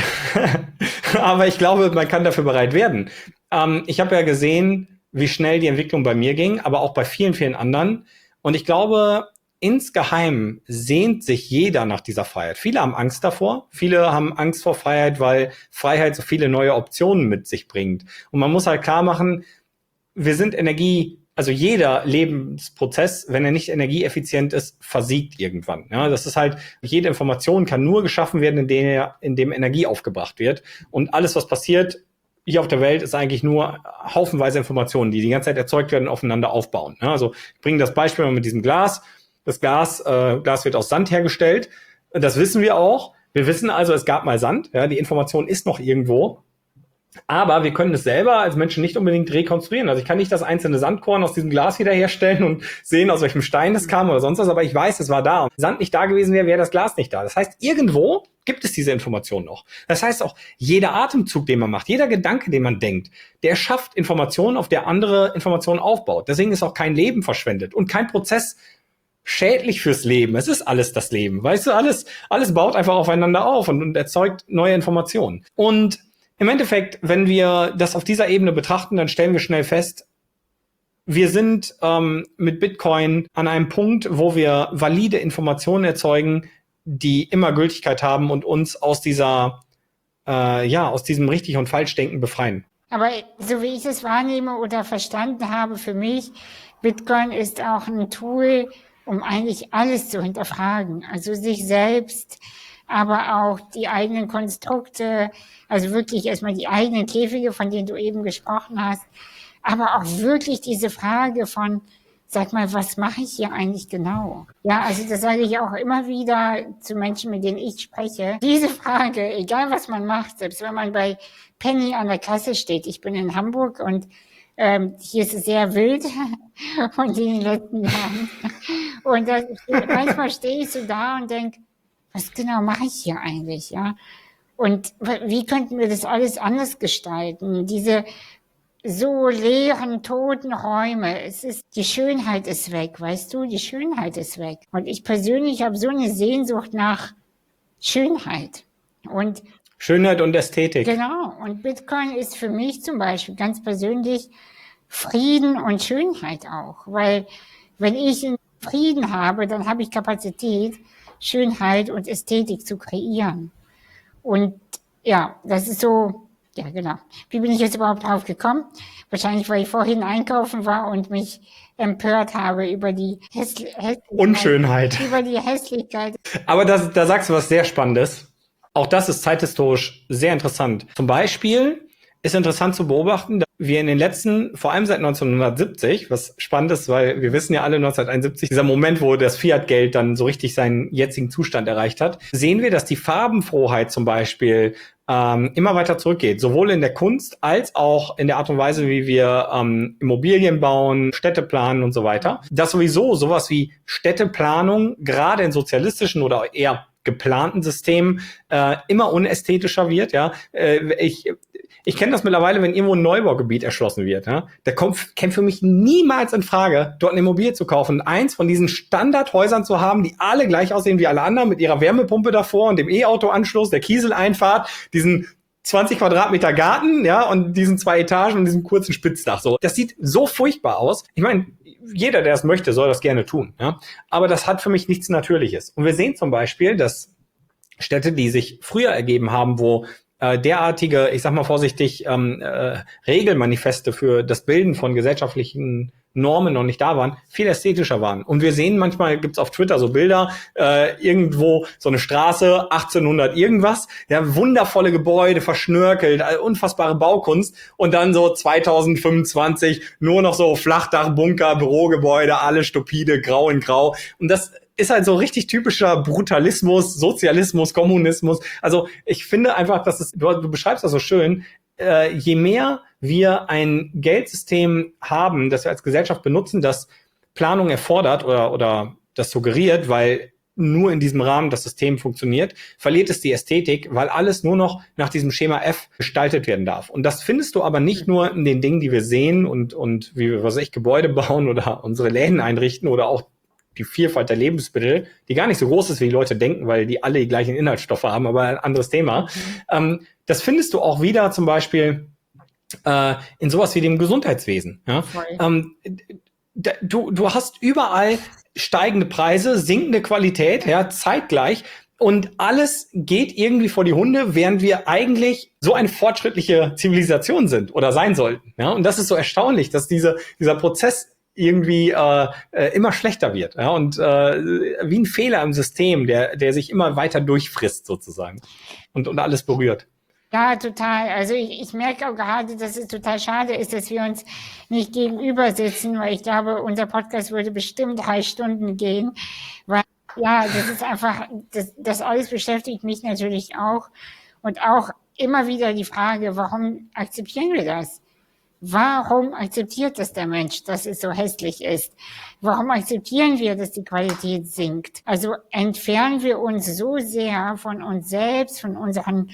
Aber ich glaube, man kann dafür bereit werden. Ähm, ich habe ja gesehen, wie schnell die Entwicklung bei mir ging, aber auch bei vielen, vielen anderen. Und ich glaube, insgeheim sehnt sich jeder nach dieser Freiheit. Viele haben Angst davor. Viele haben Angst vor Freiheit, weil Freiheit so viele neue Optionen mit sich bringt. Und man muss halt klar machen, wir sind Energie, also jeder Lebensprozess, wenn er nicht energieeffizient ist, versiegt irgendwann. Ja, das ist halt, jede Information kann nur geschaffen werden, in dem, in dem Energie aufgebracht wird. Und alles, was passiert hier auf der Welt, ist eigentlich nur haufenweise Informationen, die die ganze Zeit erzeugt werden und aufeinander aufbauen. Ja, also ich bringe das Beispiel mal mit diesem Glas. Das Glas, äh, Glas wird aus Sand hergestellt. Das wissen wir auch. Wir wissen also, es gab mal Sand. Ja, die Information ist noch irgendwo. Aber wir können es selber als Menschen nicht unbedingt rekonstruieren. Also ich kann nicht das einzelne Sandkorn aus diesem Glas wiederherstellen und sehen, aus welchem Stein es kam oder sonst was. Aber ich weiß, es war da. Und wenn Sand nicht da gewesen wäre, wäre das Glas nicht da. Das heißt, irgendwo gibt es diese Information noch. Das heißt auch, jeder Atemzug, den man macht, jeder Gedanke, den man denkt, der schafft Informationen, auf der andere Informationen aufbaut. Deswegen ist auch kein Leben verschwendet und kein Prozess schädlich fürs Leben. Es ist alles das Leben. Weißt du, alles, alles baut einfach aufeinander auf und, und erzeugt neue Informationen. Und im Endeffekt, wenn wir das auf dieser Ebene betrachten, dann stellen wir schnell fest, wir sind ähm, mit Bitcoin an einem Punkt, wo wir valide Informationen erzeugen, die immer Gültigkeit haben und uns aus dieser, äh, ja, aus diesem richtig und falsch Denken befreien. Aber so wie ich es wahrnehme oder verstanden habe, für mich, Bitcoin ist auch ein Tool, um eigentlich alles zu hinterfragen. Also sich selbst, aber auch die eigenen Konstrukte, also wirklich erstmal die eigenen Käfige, von denen du eben gesprochen hast, aber auch wirklich diese Frage von, sag mal, was mache ich hier eigentlich genau? Ja, also das sage ich auch immer wieder zu Menschen, mit denen ich spreche. Diese Frage, egal was man macht, selbst wenn man bei Penny an der Kasse steht, ich bin in Hamburg und ähm, hier ist es sehr wild von den letzten Jahren. Und das, manchmal stehe ich so da und denke, was genau mache ich hier eigentlich, ja? Und wie könnten wir das alles anders gestalten? Diese so leeren, toten Räume. Es ist, die Schönheit ist weg, weißt du? Die Schönheit ist weg. Und ich persönlich habe so eine Sehnsucht nach Schönheit. Und Schönheit und Ästhetik. genau. Und Bitcoin ist für mich zum Beispiel ganz persönlich Frieden und Schönheit auch. Weil wenn ich einen Frieden habe, dann habe ich Kapazität, Schönheit und Ästhetik zu kreieren. Und ja, das ist so Ja, genau. Wie bin ich jetzt überhaupt drauf gekommen? Wahrscheinlich, weil ich vorhin einkaufen war und mich empört habe über die Hässli- Hässlichkeit. Unschönheit. Über die Hässlichkeit. Aber das, da sagst du was sehr Spannendes. Auch das ist zeithistorisch sehr interessant. Zum Beispiel ist interessant zu beobachten, dass wir in den letzten, vor allem seit neunzehnhundertsiebzig, was spannend ist, weil wir wissen ja alle neunzehnhunderteinundsiebzig, dieser Moment, wo das Fiat-Geld dann so richtig seinen jetzigen Zustand erreicht hat, sehen wir, dass die Farbenfroheit zum Beispiel ähm, immer weiter zurückgeht, sowohl in der Kunst als auch in der Art und Weise, wie wir ähm, Immobilien bauen, Städte planen und so weiter. Dass sowieso sowas wie Städteplanung gerade in sozialistischen oder eher geplanten Systemen äh, immer unästhetischer wird. Ja, äh, ich ich kenne das mittlerweile, wenn irgendwo ein Neubaugebiet erschlossen wird. Ja, da kommt käme für mich niemals in Frage, dort eine Immobilie zu kaufen und eins von diesen Standardhäusern zu haben, die alle gleich aussehen wie alle anderen, mit ihrer Wärmepumpe davor und dem E-Auto-Anschluss, der Kieseleinfahrt, diesen zwanzig Quadratmeter Garten, ja, und diesen zwei Etagen und diesem kurzen Spitzdach. So, das sieht so furchtbar aus. Ich meine, jeder, der es möchte, soll das gerne tun. Ja? Aber das hat für mich nichts Natürliches. Und wir sehen zum Beispiel, dass Städte, die sich früher ergeben haben, wo äh, derartige, ich sag mal vorsichtig, ähm, äh, Regelmanifeste für das Bilden von gesellschaftlichen Normen noch nicht da waren, viel ästhetischer waren. Und wir sehen manchmal, gibt's auf Twitter so Bilder, äh, irgendwo so eine Straße, achtzehnhundert irgendwas, ja, wundervolle Gebäude, verschnörkelt, äh, unfassbare Baukunst und dann so zweitausendfünfundzwanzig nur noch so Flachdachbunker, Bürogebäude, alle stupide, grau in grau. Und das ist halt so richtig typischer Brutalismus, Sozialismus, Kommunismus. Also ich finde einfach, dass es, du, du beschreibst das so schön, äh, je mehr wir ein Geldsystem haben, das wir als Gesellschaft benutzen, das Planung erfordert oder, oder das suggeriert, weil nur in diesem Rahmen das System funktioniert, verliert es die Ästhetik, weil alles nur noch nach diesem Schema F gestaltet werden darf. Und das findest du aber nicht nur in den Dingen, die wir sehen und, und wie wir, was weiß ich, Gebäude bauen oder unsere Läden einrichten oder auch die Vielfalt der Lebensmittel, die gar nicht so groß ist, wie die Leute denken, weil die alle die gleichen Inhaltsstoffe haben, aber ein anderes Thema. Mhm. Ähm, das findest du auch wieder zum Beispiel äh, in sowas wie dem Gesundheitswesen. Ja? Ähm, du, du hast überall steigende Preise, sinkende Qualität, ja, zeitgleich. Und alles geht irgendwie vor die Hunde, während wir eigentlich so eine fortschrittliche Zivilisation sind oder sein sollten. Ja? Und das ist so erstaunlich, dass diese, dieser Prozess irgendwie äh, äh, immer schlechter wird, ja, und äh, wie ein Fehler im System, der der sich immer weiter durchfrisst sozusagen und und alles berührt. Ja, total. Also ich, ich merke auch gerade, dass es total schade ist, dass wir uns nicht gegenüber sitzen, weil ich glaube, unser Podcast würde bestimmt drei Stunden gehen, weil ja, das ist einfach, das, das alles beschäftigt mich natürlich auch und auch immer wieder die Frage, warum akzeptieren wir das? Warum akzeptiert das der Mensch, dass es so hässlich ist? Warum akzeptieren wir, dass die Qualität sinkt? Also entfernen wir uns so sehr von uns selbst, von unseren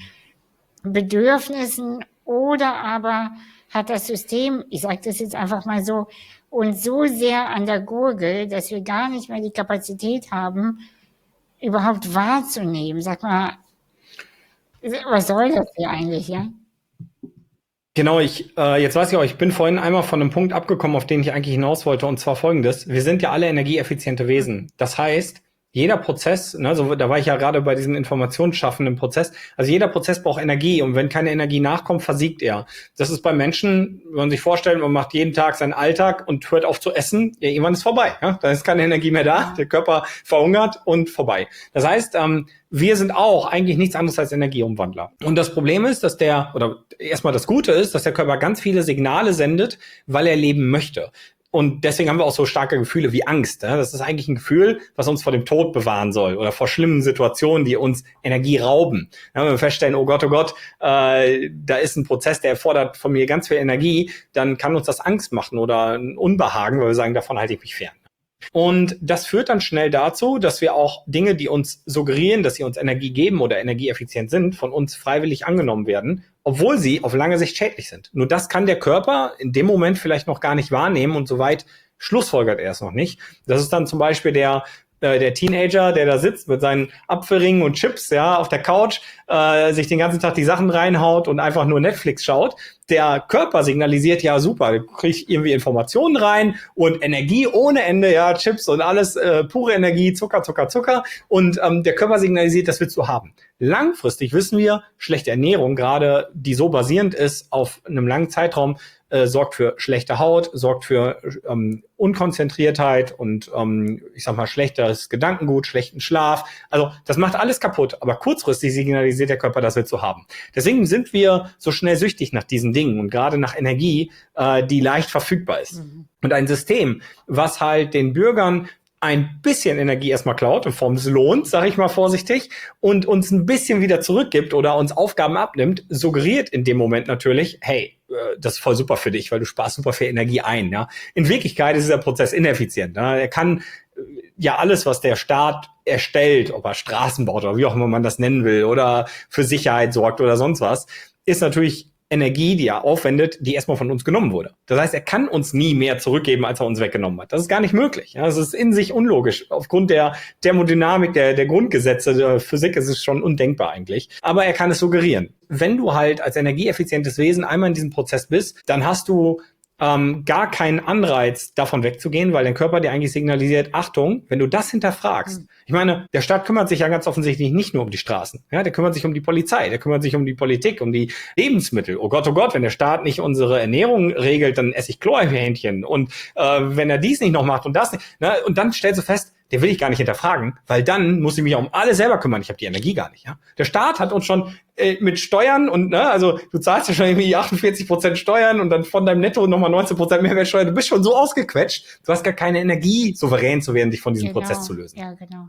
Bedürfnissen, oder aber hat das System, ich sage das jetzt einfach mal so, uns so sehr an der Gurgel, dass wir gar nicht mehr die Kapazität haben, überhaupt wahrzunehmen. Sag mal, was soll das hier eigentlich, ja? Genau, ich äh, jetzt weiß ich auch, ich bin vorhin einmal von einem Punkt abgekommen, auf den ich eigentlich hinaus wollte, und zwar folgendes. Wir sind ja alle energieeffiziente Wesen. Das heißt, jeder Prozess, ne, so, da war ich ja gerade bei diesem informationsschaffenden Prozess, also jeder Prozess braucht Energie, und wenn keine Energie nachkommt, versiegt er. Das ist bei Menschen, wenn man sich vorstellt, man macht jeden Tag seinen Alltag und hört auf zu essen, ja, irgendwann ist vorbei. Ja? Dann ist keine Energie mehr da, der Körper verhungert und vorbei. Das heißt, ähm, wir sind auch eigentlich nichts anderes als Energieumwandler. Und das Problem ist, dass der, oder erstmal das Gute ist, dass der Körper ganz viele Signale sendet, weil er leben möchte. Und deswegen haben wir auch so starke Gefühle wie Angst. Ja? Das ist eigentlich ein Gefühl, was uns vor dem Tod bewahren soll oder vor schlimmen Situationen, die uns Energie rauben. Ja, wenn wir feststellen, oh Gott, oh Gott, äh, da ist ein Prozess, der erfordert von mir ganz viel Energie, dann kann uns das Angst machen oder ein Unbehagen, weil wir sagen, davon halte ich mich fern. Und das führt dann schnell dazu, dass wir auch Dinge, die uns suggerieren, dass sie uns Energie geben oder energieeffizient sind, von uns freiwillig angenommen werden, obwohl sie auf lange Sicht schädlich sind. Nur das kann der Körper in dem Moment vielleicht noch gar nicht wahrnehmen, und soweit schlussfolgert er es noch nicht. Das ist dann zum Beispiel der äh, der Teenager, der da sitzt mit seinen Apfelringen und Chips, ja, auf der Couch, äh, sich den ganzen Tag die Sachen reinhaut und einfach nur Netflix schaut. Der Körper signalisiert, ja super, du kriegst irgendwie Informationen rein und Energie ohne Ende, ja, Chips und alles, äh, pure Energie, Zucker, Zucker, Zucker. Und ähm, der Körper signalisiert, das willst du haben. Langfristig wissen wir, schlechte Ernährung, gerade die so basierend ist auf einem langen Zeitraum, äh, sorgt für schlechte Haut, sorgt für ähm, Unkonzentriertheit und ähm, ich sag mal schlechteres Gedankengut, schlechten Schlaf. Also das macht alles kaputt, aber kurzfristig signalisiert der Körper, das willst du haben. Deswegen sind wir so schnell süchtig nach diesen Dingen und gerade nach Energie, äh, die leicht verfügbar ist. Mhm. Und ein System, was halt den Bürgern ein bisschen Energie erstmal klaut in Form des Lohns, sage ich mal vorsichtig, und uns ein bisschen wieder zurückgibt oder uns Aufgaben abnimmt, suggeriert in dem Moment natürlich, hey, das ist voll super für dich, weil du sparst super viel Energie ein. Ja. In Wirklichkeit ist dieser Prozess ineffizient. Ja. Er kann ja alles, was der Staat erstellt, ob er Straßen baut oder wie auch immer man das nennen will oder für Sicherheit sorgt oder sonst was, ist natürlich Energie, die er aufwendet, die erstmal von uns genommen wurde. Das heißt, er kann uns nie mehr zurückgeben, als er uns weggenommen hat. Das ist gar nicht möglich. Ja, das ist in sich unlogisch. Aufgrund der Thermodynamik, der, der Grundgesetze der Physik ist es schon undenkbar eigentlich. Aber er kann es suggerieren. Wenn du halt als energieeffizientes Wesen einmal in diesem Prozess bist, dann hast du ähm, gar keinen Anreiz, davon wegzugehen, weil dein Körper dir eigentlich signalisiert, Achtung, wenn du das hinterfragst. Mhm. Ich meine, der Staat kümmert sich ja ganz offensichtlich nicht nur um die Straßen. Ja, der kümmert sich um die Polizei, der kümmert sich um die Politik, um die Lebensmittel. Oh Gott, oh Gott, wenn der Staat nicht unsere Ernährung regelt, dann esse ich Chlorhähnchen. Und äh, wenn er dies nicht noch macht und das nicht. Ne? Und dann stellst du fest, den will ich gar nicht hinterfragen, weil dann muss ich mich um alle selber kümmern. Ich habe die Energie gar nicht. Ja? Der Staat hat uns schon äh, mit Steuern und, ne, also du zahlst ja schon irgendwie achtundvierzig Prozent Steuern und dann von deinem Netto nochmal neunzehn Prozent Mehrwertsteuer. Du bist schon so ausgequetscht, du hast gar keine Energie, souverän zu werden, dich von diesem genau. Prozess zu lösen. Ja, genau.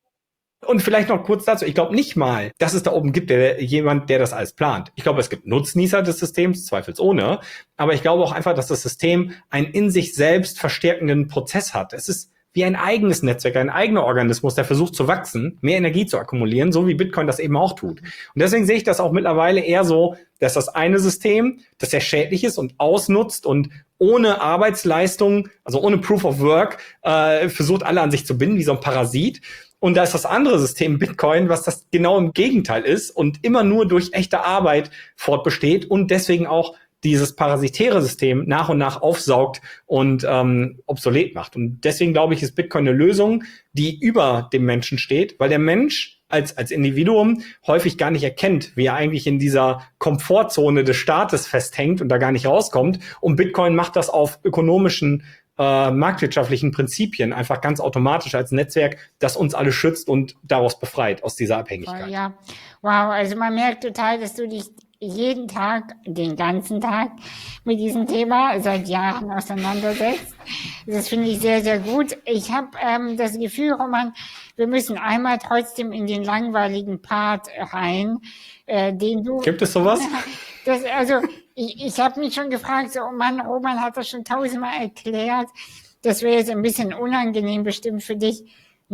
Und vielleicht noch kurz dazu, ich glaube nicht mal, dass es da oben gibt, der, jemand, der das alles plant. Ich glaube, es gibt Nutznießer des Systems, zweifelsohne, aber ich glaube auch einfach, dass das System einen in sich selbst verstärkenden Prozess hat. Es ist wie ein eigenes Netzwerk, ein eigener Organismus, der versucht zu wachsen, mehr Energie zu akkumulieren, so wie Bitcoin das eben auch tut. Und deswegen sehe ich das auch mittlerweile eher so, dass das eine System, das sehr schädlich ist und ausnutzt und ohne Arbeitsleistung, also ohne Proof of Work, äh, versucht alle an sich zu binden, wie so ein Parasit. Und da ist das andere System Bitcoin, was das genau im Gegenteil ist und immer nur durch echte Arbeit fortbesteht und deswegen auch dieses parasitäre System nach und nach aufsaugt und ähm, obsolet macht. Und deswegen glaube ich, ist Bitcoin eine Lösung, die über dem Menschen steht, weil der Mensch als als Individuum häufig gar nicht erkennt, wie er eigentlich in dieser Komfortzone des Staates festhängt und da gar nicht rauskommt. Und Bitcoin macht das auf ökonomischen, äh, marktwirtschaftlichen Prinzipien einfach ganz automatisch als Netzwerk, das uns alle schützt und daraus befreit aus dieser Abhängigkeit. Ja, wow, also man merkt total, dass du dich jeden Tag, den ganzen Tag mit diesem Thema seit Jahren auseinandersetzt. Das finde ich sehr, sehr gut. Ich habe ähm, das Gefühl, Roman, wir müssen einmal trotzdem in den langweiligen Part rein, äh, den du... Gibt es sowas? Das, also ich, ich habe mich schon gefragt, so, oh Mann, Roman hat das schon tausendmal erklärt. Das wäre jetzt ein bisschen unangenehm bestimmt für dich,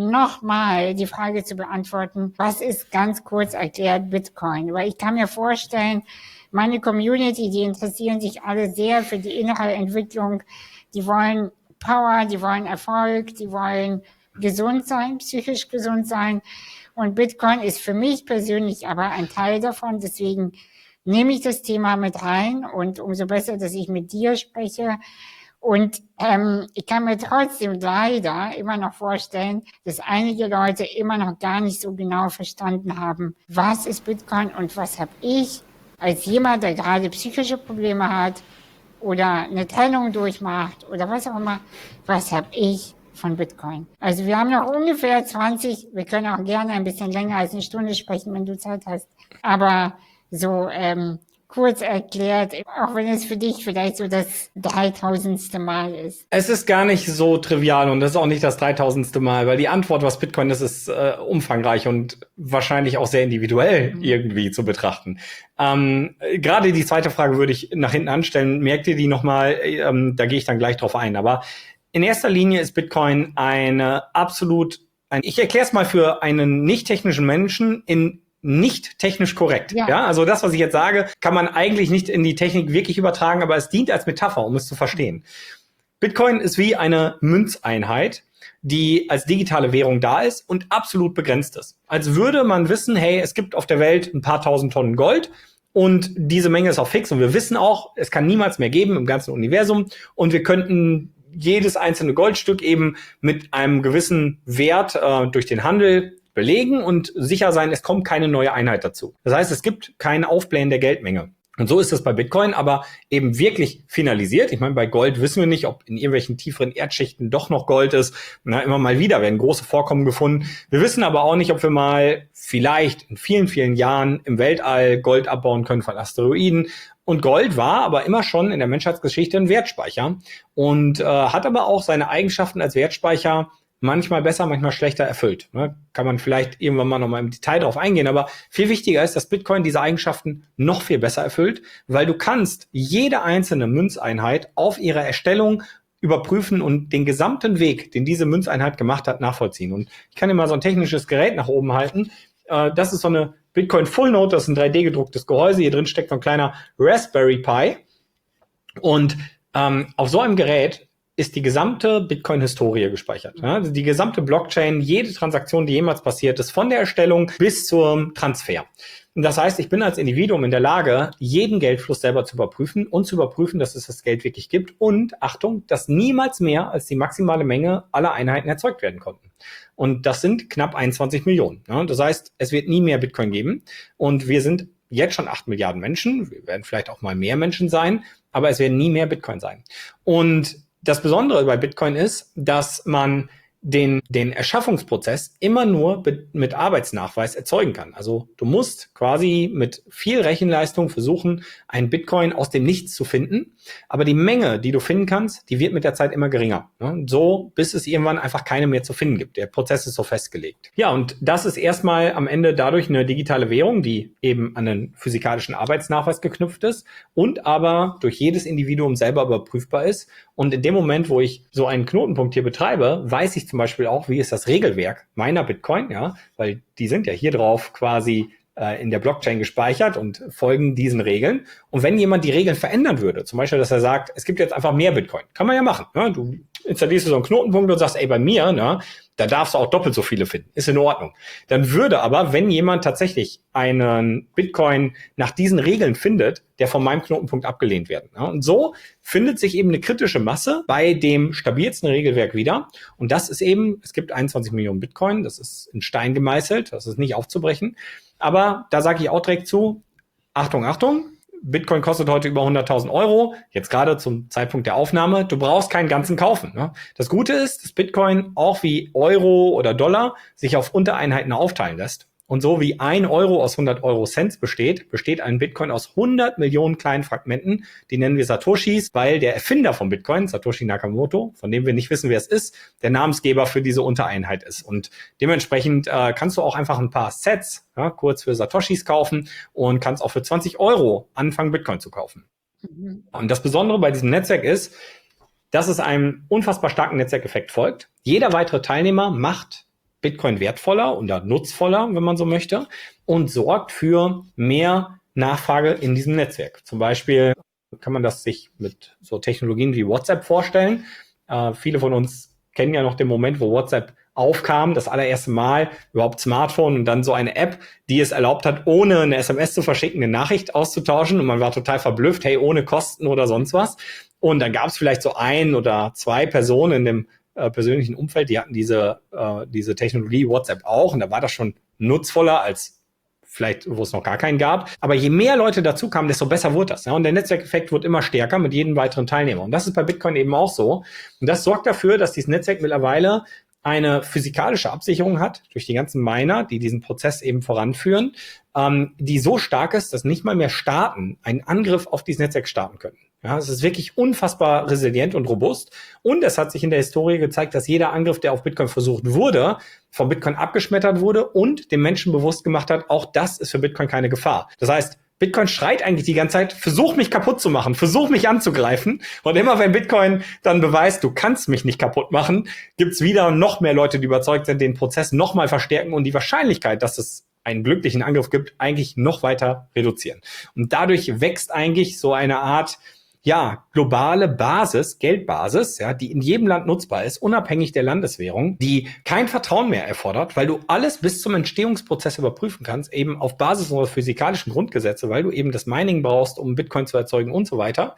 nochmal die Frage zu beantworten, was ist ganz kurz erklärt Bitcoin? Weil ich kann mir vorstellen, meine Community, die interessieren sich alle sehr für die innere Entwicklung. Die wollen Power, die wollen Erfolg, die wollen gesund sein, psychisch gesund sein. Und Bitcoin ist für mich persönlich aber ein Teil davon. Deswegen nehme ich das Thema mit rein und umso besser, dass ich mit dir spreche. Und ähm, ich kann mir trotzdem leider immer noch vorstellen, dass einige Leute immer noch gar nicht so genau verstanden haben, was ist Bitcoin und was habe ich als jemand, der gerade psychische Probleme hat oder eine Trennung durchmacht oder was auch immer, was habe ich von Bitcoin. Also wir haben noch ungefähr zwanzig, wir können auch gerne ein bisschen länger als eine Stunde sprechen, wenn du Zeit hast, aber so ähm, kurz erklärt, auch wenn es für dich vielleicht so das dreitausendste Mal ist. Es ist gar nicht so trivial und das ist auch nicht das dreitausendste Mal, weil die Antwort, was Bitcoin ist, ist äh, umfangreich und wahrscheinlich auch sehr individuell mhm. irgendwie zu betrachten. Ähm, gerade die zweite Frage würde ich nach hinten anstellen. Merkt ihr die nochmal? Ähm, da gehe ich dann gleich drauf ein. Aber in erster Linie ist Bitcoin eine absolut, ein, ich erkläre es mal für einen nicht technischen Menschen in nicht technisch korrekt. Ja. ja, also das, was ich jetzt sage, kann man eigentlich nicht in die Technik wirklich übertragen, aber es dient als Metapher, um es zu verstehen. Bitcoin ist wie eine Münzeinheit, die als digitale Währung da ist und absolut begrenzt ist. Als würde man wissen, hey, es gibt auf der Welt ein paar tausend Tonnen Gold und diese Menge ist auch fix und wir wissen auch, es kann niemals mehr geben im ganzen Universum und wir könnten jedes einzelne Goldstück eben mit einem gewissen Wert äh, durch den Handel belegen und sicher sein, es kommt keine neue Einheit dazu. Das heißt, es gibt kein Aufblähen der Geldmenge. Und so ist es bei Bitcoin, aber eben wirklich finalisiert. Ich meine, bei Gold wissen wir nicht, ob in irgendwelchen tieferen Erdschichten doch noch Gold ist. Na, immer mal wieder werden große Vorkommen gefunden. Wir wissen aber auch nicht, ob wir mal vielleicht in vielen, vielen Jahren im Weltall Gold abbauen können von Asteroiden. Und Gold war aber immer schon in der Menschheitsgeschichte ein Wertspeicher und äh, hat aber auch seine Eigenschaften als Wertspeicher manchmal besser, manchmal schlechter erfüllt. Ne? Kann man vielleicht irgendwann mal nochmal im Detail drauf eingehen, aber viel wichtiger ist, dass Bitcoin diese Eigenschaften noch viel besser erfüllt, weil du kannst jede einzelne Münzeinheit auf ihre Erstellung überprüfen und den gesamten Weg, den diese Münzeinheit gemacht hat, nachvollziehen. Und ich kann dir mal so ein technisches Gerät nach oben halten. Äh, das ist so eine Bitcoin Full Node, das ist ein drei D gedrucktes Gehäuse. Hier drin steckt so ein kleiner Raspberry Pi. Und ähm, auf so einem Gerät ist die gesamte Bitcoin-Historie gespeichert. Ja? Also die gesamte Blockchain, jede Transaktion, die jemals passiert ist, von der Erstellung bis zum Transfer. Und das heißt, ich bin als Individuum in der Lage, jeden Geldfluss selber zu überprüfen und zu überprüfen, dass es das Geld wirklich gibt und, Achtung, dass niemals mehr als die maximale Menge aller Einheiten erzeugt werden konnten. Und das sind knapp einundzwanzig Millionen. Ja? Das heißt, es wird nie mehr Bitcoin geben und wir sind jetzt schon acht Milliarden Menschen. Wir werden vielleicht auch mal mehr Menschen sein, aber es werden nie mehr Bitcoin sein. Und das Besondere bei Bitcoin ist, dass man den, den Erschaffungsprozess immer nur be- mit Arbeitsnachweis erzeugen kann. Also du musst quasi mit viel Rechenleistung versuchen, einen Bitcoin aus dem Nichts zu finden. Aber die Menge, die du finden kannst, die wird mit der Zeit immer geringer. Ne? So, bis es irgendwann einfach keine mehr zu finden gibt. Der Prozess ist so festgelegt. Ja, und das ist erstmal am Ende dadurch eine digitale Währung, die eben an einen physikalischen Arbeitsnachweis geknüpft ist und aber durch jedes Individuum selber überprüfbar ist. Und in dem Moment, wo ich so einen Knotenpunkt hier betreibe, weiß ich zum Beispiel auch, wie ist das Regelwerk meiner Bitcoin, ja, weil die sind ja hier drauf quasi äh, in der Blockchain gespeichert und folgen diesen Regeln. Und wenn jemand die Regeln verändern würde, zum Beispiel, dass er sagt, es gibt jetzt einfach mehr Bitcoin, kann man ja machen. Ne? Du installierst so einen Knotenpunkt und sagst, ey, bei mir, ne, da darfst du auch doppelt so viele finden. Ist in Ordnung. Dann würde aber, wenn jemand tatsächlich einen Bitcoin nach diesen Regeln findet, der von meinem Knotenpunkt abgelehnt werden. Ja, und so findet sich eben eine kritische Masse bei dem stabilsten Regelwerk wieder. Und das ist eben, es gibt einundzwanzig Millionen Bitcoin, das ist in Stein gemeißelt, das ist nicht aufzubrechen. Aber da sage ich auch direkt zu, Achtung, Achtung, Bitcoin kostet heute über hunderttausend Euro, jetzt gerade zum Zeitpunkt der Aufnahme. Du brauchst keinen ganzen kaufen. Ne? Das Gute ist, dass Bitcoin auch wie Euro oder Dollar sich auf Untereinheiten aufteilen lässt. Und so wie ein Euro aus hundert Euro Cent besteht, besteht ein Bitcoin aus hundert Millionen kleinen Fragmenten. Die nennen wir Satoshis, weil der Erfinder von Bitcoin, Satoshi Nakamoto, von dem wir nicht wissen, wer es ist, der Namensgeber für diese Untereinheit ist. Und dementsprechend äh, kannst du auch einfach ein paar Sets, ja, kurz für Satoshis kaufen und kannst auch für zwanzig Euro anfangen, Bitcoin zu kaufen. Mhm. Und das Besondere bei diesem Netzwerk ist, dass es einem unfassbar starken Netzwerkeffekt folgt. Jeder weitere Teilnehmer macht Bitcoin wertvoller oder nutzvoller, wenn man so möchte, und sorgt für mehr Nachfrage in diesem Netzwerk. Zum Beispiel kann man das sich mit so Technologien wie WhatsApp vorstellen. Äh, viele von uns kennen ja noch den Moment, wo WhatsApp aufkam, das allererste Mal überhaupt Smartphone und dann so eine App, die es erlaubt hat, ohne eine S M S zu verschicken, eine Nachricht auszutauschen und man war total verblüfft, hey, ohne Kosten oder sonst was. Und dann gab es vielleicht so ein oder zwei Personen in dem äh, persönlichen Umfeld, die hatten diese, äh, diese Technologie WhatsApp auch und da war das schon nutzvoller als vielleicht, wo es noch gar keinen gab. Aber je mehr Leute dazu kamen, desto besser wurde das. Ja? Und der Netzwerkeffekt wird immer stärker mit jedem weiteren Teilnehmer. Und das ist bei Bitcoin eben auch so. Und das sorgt dafür, dass dieses Netzwerk mittlerweile eine physikalische Absicherung hat durch die ganzen Miner, die diesen Prozess eben voranführen, ähm, die so stark ist, dass nicht mal mehr Staaten einen Angriff auf dieses Netzwerk starten können. Ja, es ist wirklich unfassbar resilient und robust. Und es hat sich in der Historie gezeigt, dass jeder Angriff, der auf Bitcoin versucht wurde, von Bitcoin abgeschmettert wurde und den Menschen bewusst gemacht hat, auch das ist für Bitcoin keine Gefahr. Das heißt, Bitcoin schreit eigentlich die ganze Zeit, versuch mich kaputt zu machen, versuch mich anzugreifen. Und immer wenn Bitcoin dann beweist, du kannst mich nicht kaputt machen, gibt's wieder noch mehr Leute, die überzeugt sind, den Prozess noch mal verstärken und die Wahrscheinlichkeit, dass es einen glücklichen Angriff gibt, eigentlich noch weiter reduzieren. Und dadurch wächst eigentlich so eine Art, ja, globale Basis, Geldbasis, ja, die in jedem Land nutzbar ist, unabhängig der Landeswährung, die kein Vertrauen mehr erfordert, weil du alles bis zum Entstehungsprozess überprüfen kannst, eben auf Basis unserer physikalischen Grundgesetze, weil du eben das Mining brauchst, um Bitcoin zu erzeugen und so weiter.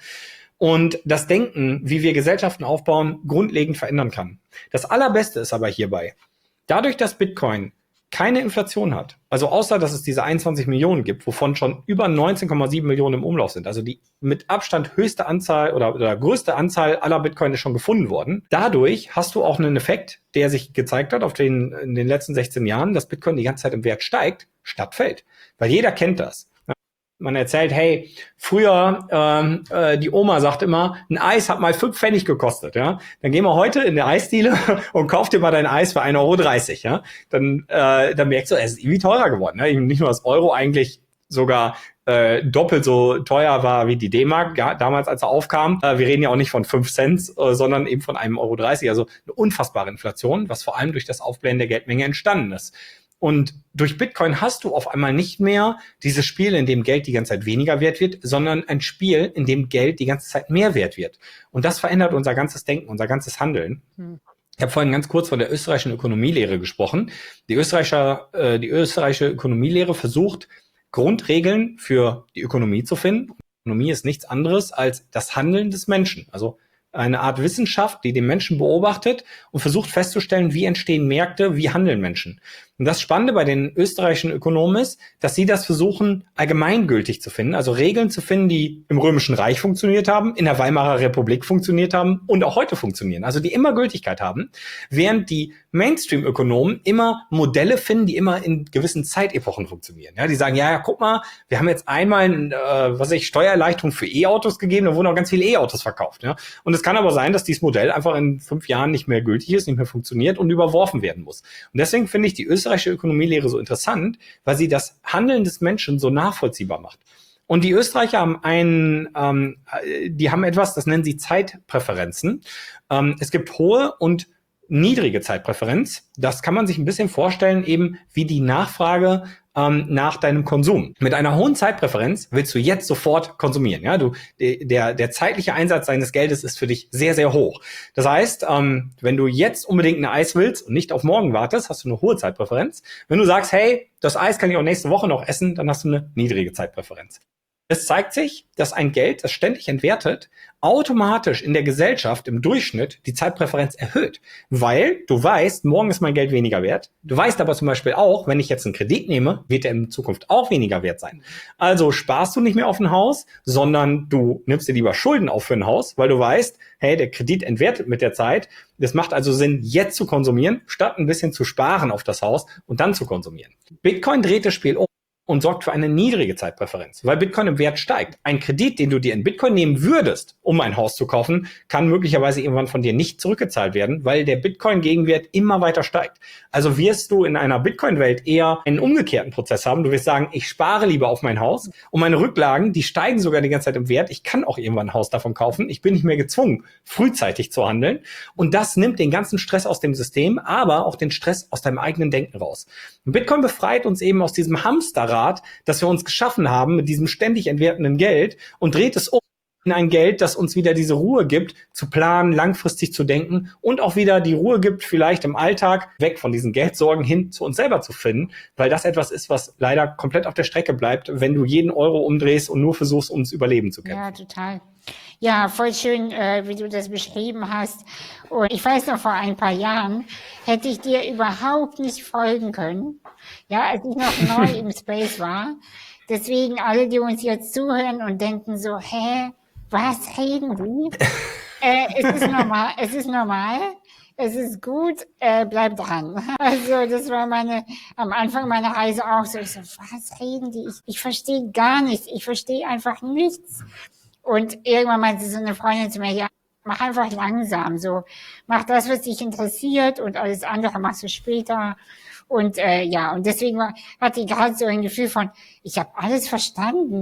Und das Denken, wie wir Gesellschaften aufbauen, grundlegend verändern kann. Das Allerbeste ist aber hierbei, dadurch, dass Bitcoin keine Inflation hat, also außer, dass es diese einundzwanzig Millionen gibt, wovon schon über neunzehn Komma sieben Millionen im Umlauf sind, also die mit Abstand höchste Anzahl oder, oder größte Anzahl aller Bitcoin ist schon gefunden worden. Dadurch hast du auch einen Effekt, der sich gezeigt hat auf den, in den letzten sechzehn Jahren, dass Bitcoin die ganze Zeit im Wert steigt, statt fällt. Weil jeder kennt das. Man erzählt, hey, früher, ähm, äh, die Oma sagt immer, ein Eis hat mal fünf Pfennig gekostet, ja. Dann gehen wir heute in der Eisdiele und kauf dir mal dein Eis für ein Euro dreißig, ja. Dann, äh, dann merkst du, es ist irgendwie teurer geworden, ne? Nicht nur das Euro eigentlich sogar äh, doppelt so teuer war wie die D-Mark, ja, damals, als er aufkam. Äh, wir reden ja auch nicht von fünf Cent, äh, sondern eben von einem Euro dreißig, also eine unfassbare Inflation, was vor allem durch das Aufblähen der Geldmenge entstanden ist. Und durch Bitcoin hast du auf einmal nicht mehr dieses Spiel, in dem Geld die ganze Zeit weniger wert wird, sondern ein Spiel, in dem Geld die ganze Zeit mehr wert wird. Und das verändert unser ganzes Denken, unser ganzes Handeln. Hm. Ich habe vorhin ganz kurz von der österreichischen Ökonomielehre gesprochen. Die österreichische, äh, die österreichische Ökonomielehre versucht, Grundregeln für die Ökonomie zu finden. Ökonomie ist nichts anderes als das Handeln des Menschen. Also eine Art Wissenschaft, die den Menschen beobachtet und versucht festzustellen, wie entstehen Märkte, wie handeln Menschen. Und das Spannende bei den österreichischen Ökonomen ist, dass sie das versuchen, allgemeingültig zu finden, also Regeln zu finden, die im Römischen Reich funktioniert haben, in der Weimarer Republik funktioniert haben und auch heute funktionieren, also die immer Gültigkeit haben, während die Mainstream-Ökonomen immer Modelle finden, die immer in gewissen Zeitepochen funktionieren. Ja, die sagen, ja, ja, guck mal, wir haben jetzt einmal, äh, was weiß ich, Steuererleichterung für E-Autos gegeben, da wurden auch ganz viele E-Autos verkauft. Ja, und es kann aber sein, dass dieses Modell einfach in fünf Jahren nicht mehr gültig ist, nicht mehr funktioniert und überworfen werden muss. Und deswegen finde ich die österreichische Ökonomielehre so interessant, weil sie das Handeln des Menschen so nachvollziehbar macht. Und die Österreicher haben einen, ähm, die haben etwas, das nennen sie Zeitpräferenzen. Ähm, es gibt hohe und niedrige Zeitpräferenz. Das kann man sich ein bisschen vorstellen, eben wie die Nachfrage ähm, nach deinem Konsum. Mit einer hohen Zeitpräferenz willst du jetzt sofort konsumieren. Ja, du, der, der zeitliche Einsatz deines Geldes ist für dich sehr, sehr hoch. Das heißt, ähm, wenn du jetzt unbedingt ein Eis willst und nicht auf morgen wartest, hast du eine hohe Zeitpräferenz. Wenn du sagst, hey, das Eis kann ich auch nächste Woche noch essen, dann hast du eine niedrige Zeitpräferenz. Es zeigt sich, dass ein Geld, das ständig entwertet, automatisch in der Gesellschaft im Durchschnitt die Zeitpräferenz erhöht. Weil du weißt, morgen ist mein Geld weniger wert. Du weißt aber zum Beispiel auch, wenn ich jetzt einen Kredit nehme, wird er in Zukunft auch weniger wert sein. Also sparst du nicht mehr auf ein Haus, sondern du nimmst dir lieber Schulden auf für ein Haus, weil du weißt, hey, der Kredit entwertet mit der Zeit. Das macht also Sinn, jetzt zu konsumieren, statt ein bisschen zu sparen auf das Haus und dann zu konsumieren. Bitcoin dreht das Spiel um und sorgt für eine niedrige Zeitpräferenz, weil Bitcoin im Wert steigt. Ein Kredit, den du dir in Bitcoin nehmen würdest, um ein Haus zu kaufen, kann möglicherweise irgendwann von dir nicht zurückgezahlt werden, weil der Bitcoin-Gegenwert immer weiter steigt. Also wirst du in einer Bitcoin-Welt eher einen umgekehrten Prozess haben. Du wirst sagen, ich spare lieber auf mein Haus und meine Rücklagen, die steigen sogar die ganze Zeit im Wert. Ich kann auch irgendwann ein Haus davon kaufen. Ich bin nicht mehr gezwungen, frühzeitig zu handeln. Und das nimmt den ganzen Stress aus dem System, aber auch den Stress aus deinem eigenen Denken raus. Und Bitcoin befreit uns eben aus diesem Hamsterrad, das wir uns geschaffen haben mit diesem ständig entwertenden Geld und dreht es um in ein Geld, das uns wieder diese Ruhe gibt, zu planen, langfristig zu denken und auch wieder die Ruhe gibt, vielleicht im Alltag weg von diesen Geldsorgen hin zu uns selber zu finden, weil das etwas ist, was leider komplett auf der Strecke bleibt, wenn du jeden Euro umdrehst und nur versuchst, ums Überleben zu kämpfen. Ja, total. Ja, voll schön, äh, wie du das beschrieben hast. Und ich weiß noch, vor ein paar Jahren hätte ich dir überhaupt nicht folgen können, ja, als ich noch neu im Space war. Deswegen alle, die uns jetzt zuhören und denken so, hä, was reden die? äh, es ist normal, es ist normal, es ist gut, äh, bleib dran. Also das war meine, am Anfang meiner Reise auch so, ich so, was reden die? Ich, ich verstehe gar nichts, ich verstehe einfach nichts. Und irgendwann meinte so eine Freundin zu mir, ja, mach einfach langsam, so, mach das, was dich interessiert und alles andere machst du später. Und äh, ja, und deswegen war, hatte ich gerade so ein Gefühl von, ich habe alles verstanden.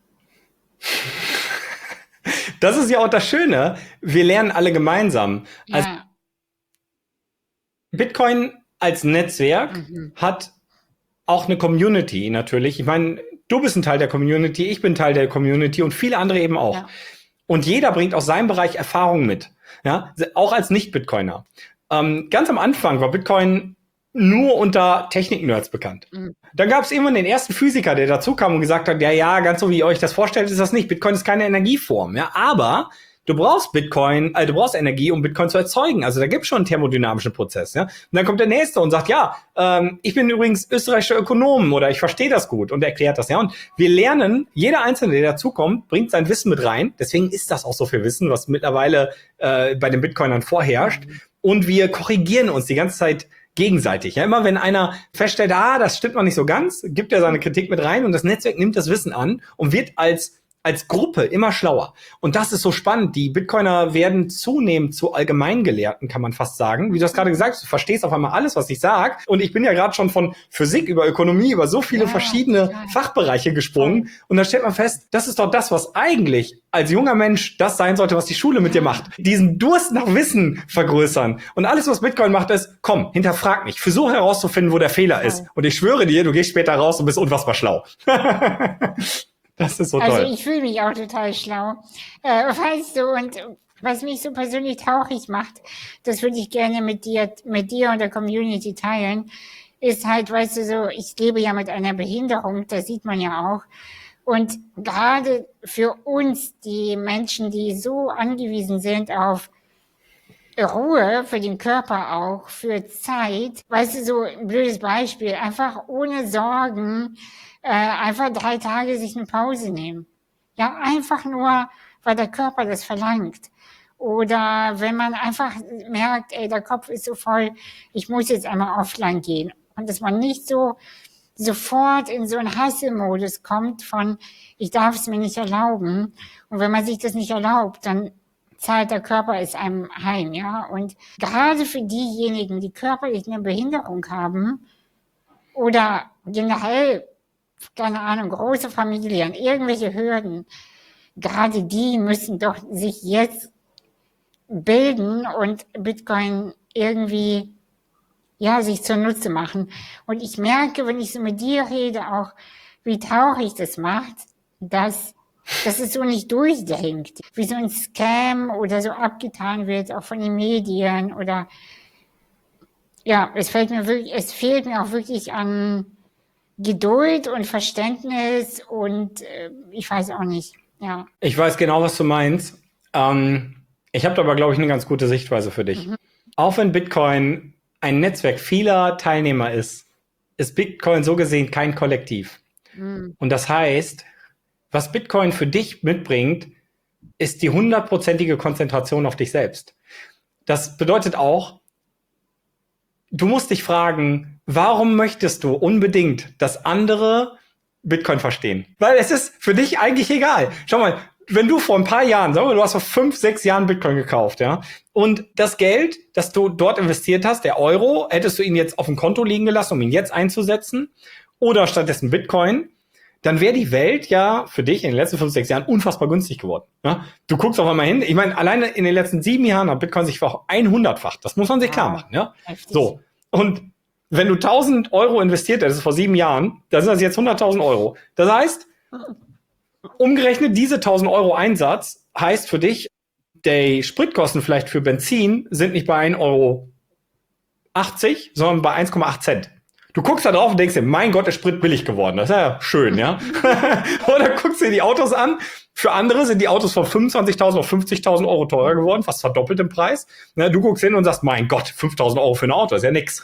Das ist ja auch das Schöne, wir lernen alle gemeinsam. Ja. Also Bitcoin als Netzwerk mhm. hat auch eine Community natürlich. Ich meine, du bist ein Teil der Community, ich bin Teil der Community und viele andere eben auch. Ja. Und jeder bringt aus seinem Bereich Erfahrung mit. Ja, auch als Nicht-Bitcoiner. Ähm, ganz am Anfang war Bitcoin nur unter Technik-Nerds bekannt. Mhm. Dann gab es irgendwann den ersten Physiker, der dazu kam und gesagt hat, ja, ja, ganz so wie ihr euch das vorstellt, ist das nicht. Bitcoin ist keine Energieform, ja, aber du brauchst Bitcoin, äh, du brauchst Energie, um Bitcoin zu erzeugen. Also da gibt es schon einen thermodynamischen Prozess, ja. Und dann kommt der Nächste und sagt, ja, ähm, ich bin übrigens österreichischer Ökonom oder ich verstehe das gut und erklärt das, ja. Und wir lernen, jeder Einzelne, der dazukommt, bringt sein Wissen mit rein. Deswegen ist das auch so viel Wissen, was mittlerweile äh, bei den Bitcoinern vorherrscht. Mhm. Und wir korrigieren uns die ganze Zeit gegenseitig. Ja, immer wenn einer feststellt, ah, das stimmt noch nicht so ganz, gibt er seine Kritik mit rein und das Netzwerk nimmt das Wissen an und wird als als Gruppe immer schlauer. Und das ist so spannend. Die Bitcoiner werden zunehmend zu Allgemeingelehrten, kann man fast sagen. Wie du hast gerade gesagt, du verstehst auf einmal alles, was ich sage. Und ich bin ja gerade schon von Physik über Ökonomie, über so viele ja, verschiedene ja. Fachbereiche gesprungen. Und da stellt man fest, das ist doch das, was eigentlich als junger Mensch das sein sollte, was die Schule mit dir macht. Diesen Durst nach Wissen vergrößern. Und alles, was Bitcoin macht, ist, komm, hinterfrag mich. Versuch herauszufinden, wo der Fehler ist. Und ich schwöre dir, du gehst später raus und bist unfassbar schlau. Das ist so also toll. Also ich fühle mich auch total schlau. Äh, weißt du, und was mich so persönlich traurig macht, das würde ich gerne mit dir, mit dir und der Community teilen, ist halt, weißt du, so, ich lebe ja mit einer Behinderung, das sieht man ja auch. Und gerade für uns, die Menschen, die so angewiesen sind auf Ruhe, für den Körper auch, für Zeit, weißt du, so ein blödes Beispiel, einfach ohne Sorgen, äh, einfach drei Tage sich eine Pause nehmen. Ja, einfach nur, weil der Körper das verlangt. Oder wenn man einfach merkt, ey, der Kopf ist so voll, ich muss jetzt einmal offline gehen. Und dass man nicht so sofort in so einen Hasselmodus kommt von, ich darf es mir nicht erlauben. Und wenn man sich das nicht erlaubt, dann zahlt der Körper es einem heim, ja. Und gerade für diejenigen, die körperlich eine Behinderung haben oder generell, keine Ahnung, große Familien, irgendwelche Hürden, gerade die müssen doch sich jetzt bilden und Bitcoin irgendwie, ja, sich zunutze machen. Und ich merke, wenn ich so mit dir rede, auch, wie traurig das macht, dass dass es so nicht durchdringt, wie so ein Scam oder so abgetan wird, auch von den Medien oder, ja, es fällt mir wirklich, es fehlt mir auch wirklich an Geduld und Verständnis und äh, ich weiß auch nicht, ja. Ich weiß genau, was du meinst. Ähm, ich habe aber, glaube ich, eine ganz gute Sichtweise für dich. Mhm. Auch wenn Bitcoin ein Netzwerk vieler Teilnehmer ist, ist Bitcoin so gesehen kein Kollektiv. Mhm. Und das heißt, was Bitcoin für dich mitbringt, ist die hundertprozentige Konzentration auf dich selbst. Das bedeutet auch, du musst dich fragen, warum möchtest du unbedingt, dass andere Bitcoin verstehen? Weil es ist für dich eigentlich egal. Schau mal, wenn du vor ein paar Jahren, sagen wir, du hast vor fünf, sechs Jahren Bitcoin gekauft, ja, und das Geld, das du dort investiert hast, der Euro, hättest du ihn jetzt auf dem Konto liegen gelassen, um ihn jetzt einzusetzen, oder stattdessen Bitcoin, dann wäre die Welt ja für dich in den letzten fünf, sechs Jahren unfassbar günstig geworden. Ja? Du guckst auf einmal hin. Ich meine, alleine in den letzten sieben Jahren hat Bitcoin sich hundertfacht. Das muss man sich wow. klar machen. Ja? So. Und wenn du tausend Euro investiert hättest vor sieben Jahren, dann sind das jetzt hunderttausend Euro. Das heißt, umgerechnet diese tausend Euro Einsatz heißt für dich, die Spritkosten vielleicht für Benzin sind nicht bei ein Euro achtzig, sondern bei eins Komma acht Cent. Du guckst da drauf und denkst dir, mein Gott, ist Sprit billig geworden. Das ist ja schön, ja. Oder guckst dir die Autos an. Für andere sind die Autos von fünfundzwanzigtausend auf fünfzigtausend Euro teurer geworden, fast verdoppelt im Preis. Ja, du guckst hin und sagst, mein Gott, fünftausend Euro für ein Auto, ist ja nix.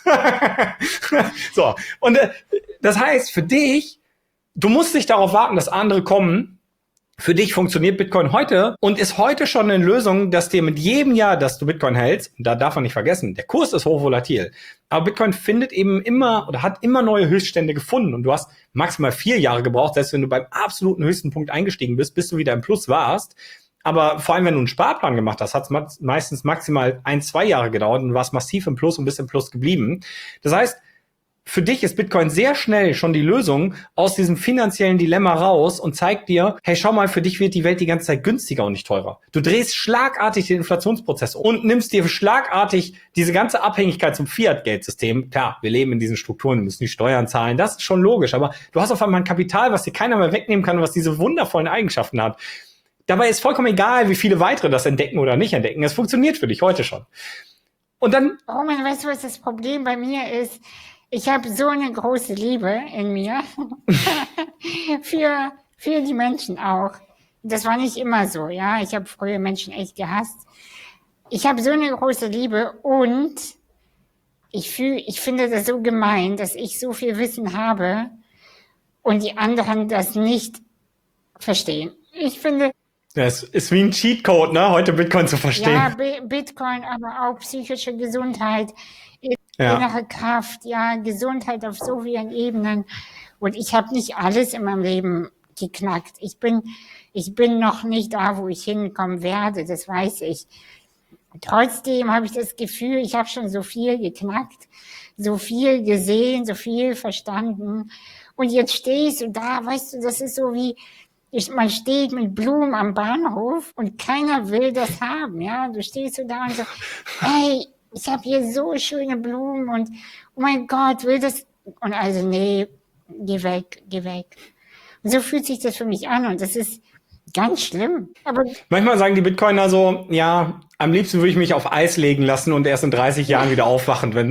So. Und äh, das heißt, für dich, du musst nicht darauf warten, dass andere kommen. Für dich funktioniert Bitcoin heute und ist heute schon eine Lösung, dass dir mit jedem Jahr, dass du Bitcoin hältst, und da darf man nicht vergessen, der Kurs ist hochvolatil, aber Bitcoin findet eben immer oder hat immer neue Höchststände gefunden und du hast maximal vier Jahre gebraucht, selbst wenn du beim absoluten höchsten Punkt eingestiegen bist, bis du wieder im Plus warst. Aber vor allem, wenn du einen Sparplan gemacht hast, hat es meistens maximal ein, zwei Jahre gedauert und warst massiv im Plus und bist im Plus geblieben. Das heißt, für dich ist Bitcoin sehr schnell schon die Lösung aus diesem finanziellen Dilemma raus und zeigt dir, hey, schau mal, für dich wird die Welt die ganze Zeit günstiger und nicht teurer. Du drehst schlagartig den Inflationsprozess und nimmst dir schlagartig diese ganze Abhängigkeit zum Fiat-Geldsystem. Klar, wir leben in diesen Strukturen, wir müssen die Steuern zahlen, das ist schon logisch, aber du hast auf einmal ein Kapital, was dir keiner mehr wegnehmen kann und was diese wundervollen Eigenschaften hat. Dabei ist vollkommen egal, wie viele weitere das entdecken oder nicht entdecken. Es funktioniert für dich heute schon. Und dann... Roman, weißt du, was das Problem bei mir ist? Ich habe so eine große Liebe in mir für, für die Menschen auch. Das war nicht immer so, ja. Ich habe früher Menschen echt gehasst. Ich habe so eine große Liebe und ich fühl, ich finde das so gemein, dass ich so viel Wissen habe und die anderen das nicht verstehen. Ich finde... Das ist wie ein Cheatcode, ne? Heute Bitcoin zu verstehen. Ja, B- Bitcoin, aber auch psychische Gesundheit, Ja. innere Kraft, ja, Gesundheit auf so vielen Ebenen. Und ich habe nicht alles in meinem Leben geknackt. Ich bin, ich bin noch nicht da, wo ich hinkommen werde, das weiß ich. Trotzdem habe ich das Gefühl, ich habe schon so viel geknackt, so viel gesehen, so viel verstanden. Und jetzt stehst du da, weißt du, das ist so wie, ich, man steht mit Blumen am Bahnhof und keiner will das haben, ja. Du stehst so da und so, ey, ich habe hier so schöne Blumen und oh mein Gott, will das? Und also, nee, geh weg, geh weg. Und so fühlt sich das für mich an und das ist ganz schlimm. Aber Manchmal sagen die Bitcoiner so, ja, am liebsten würde ich mich auf Eis legen lassen und erst in dreißig Jahren wieder aufwachen, wenn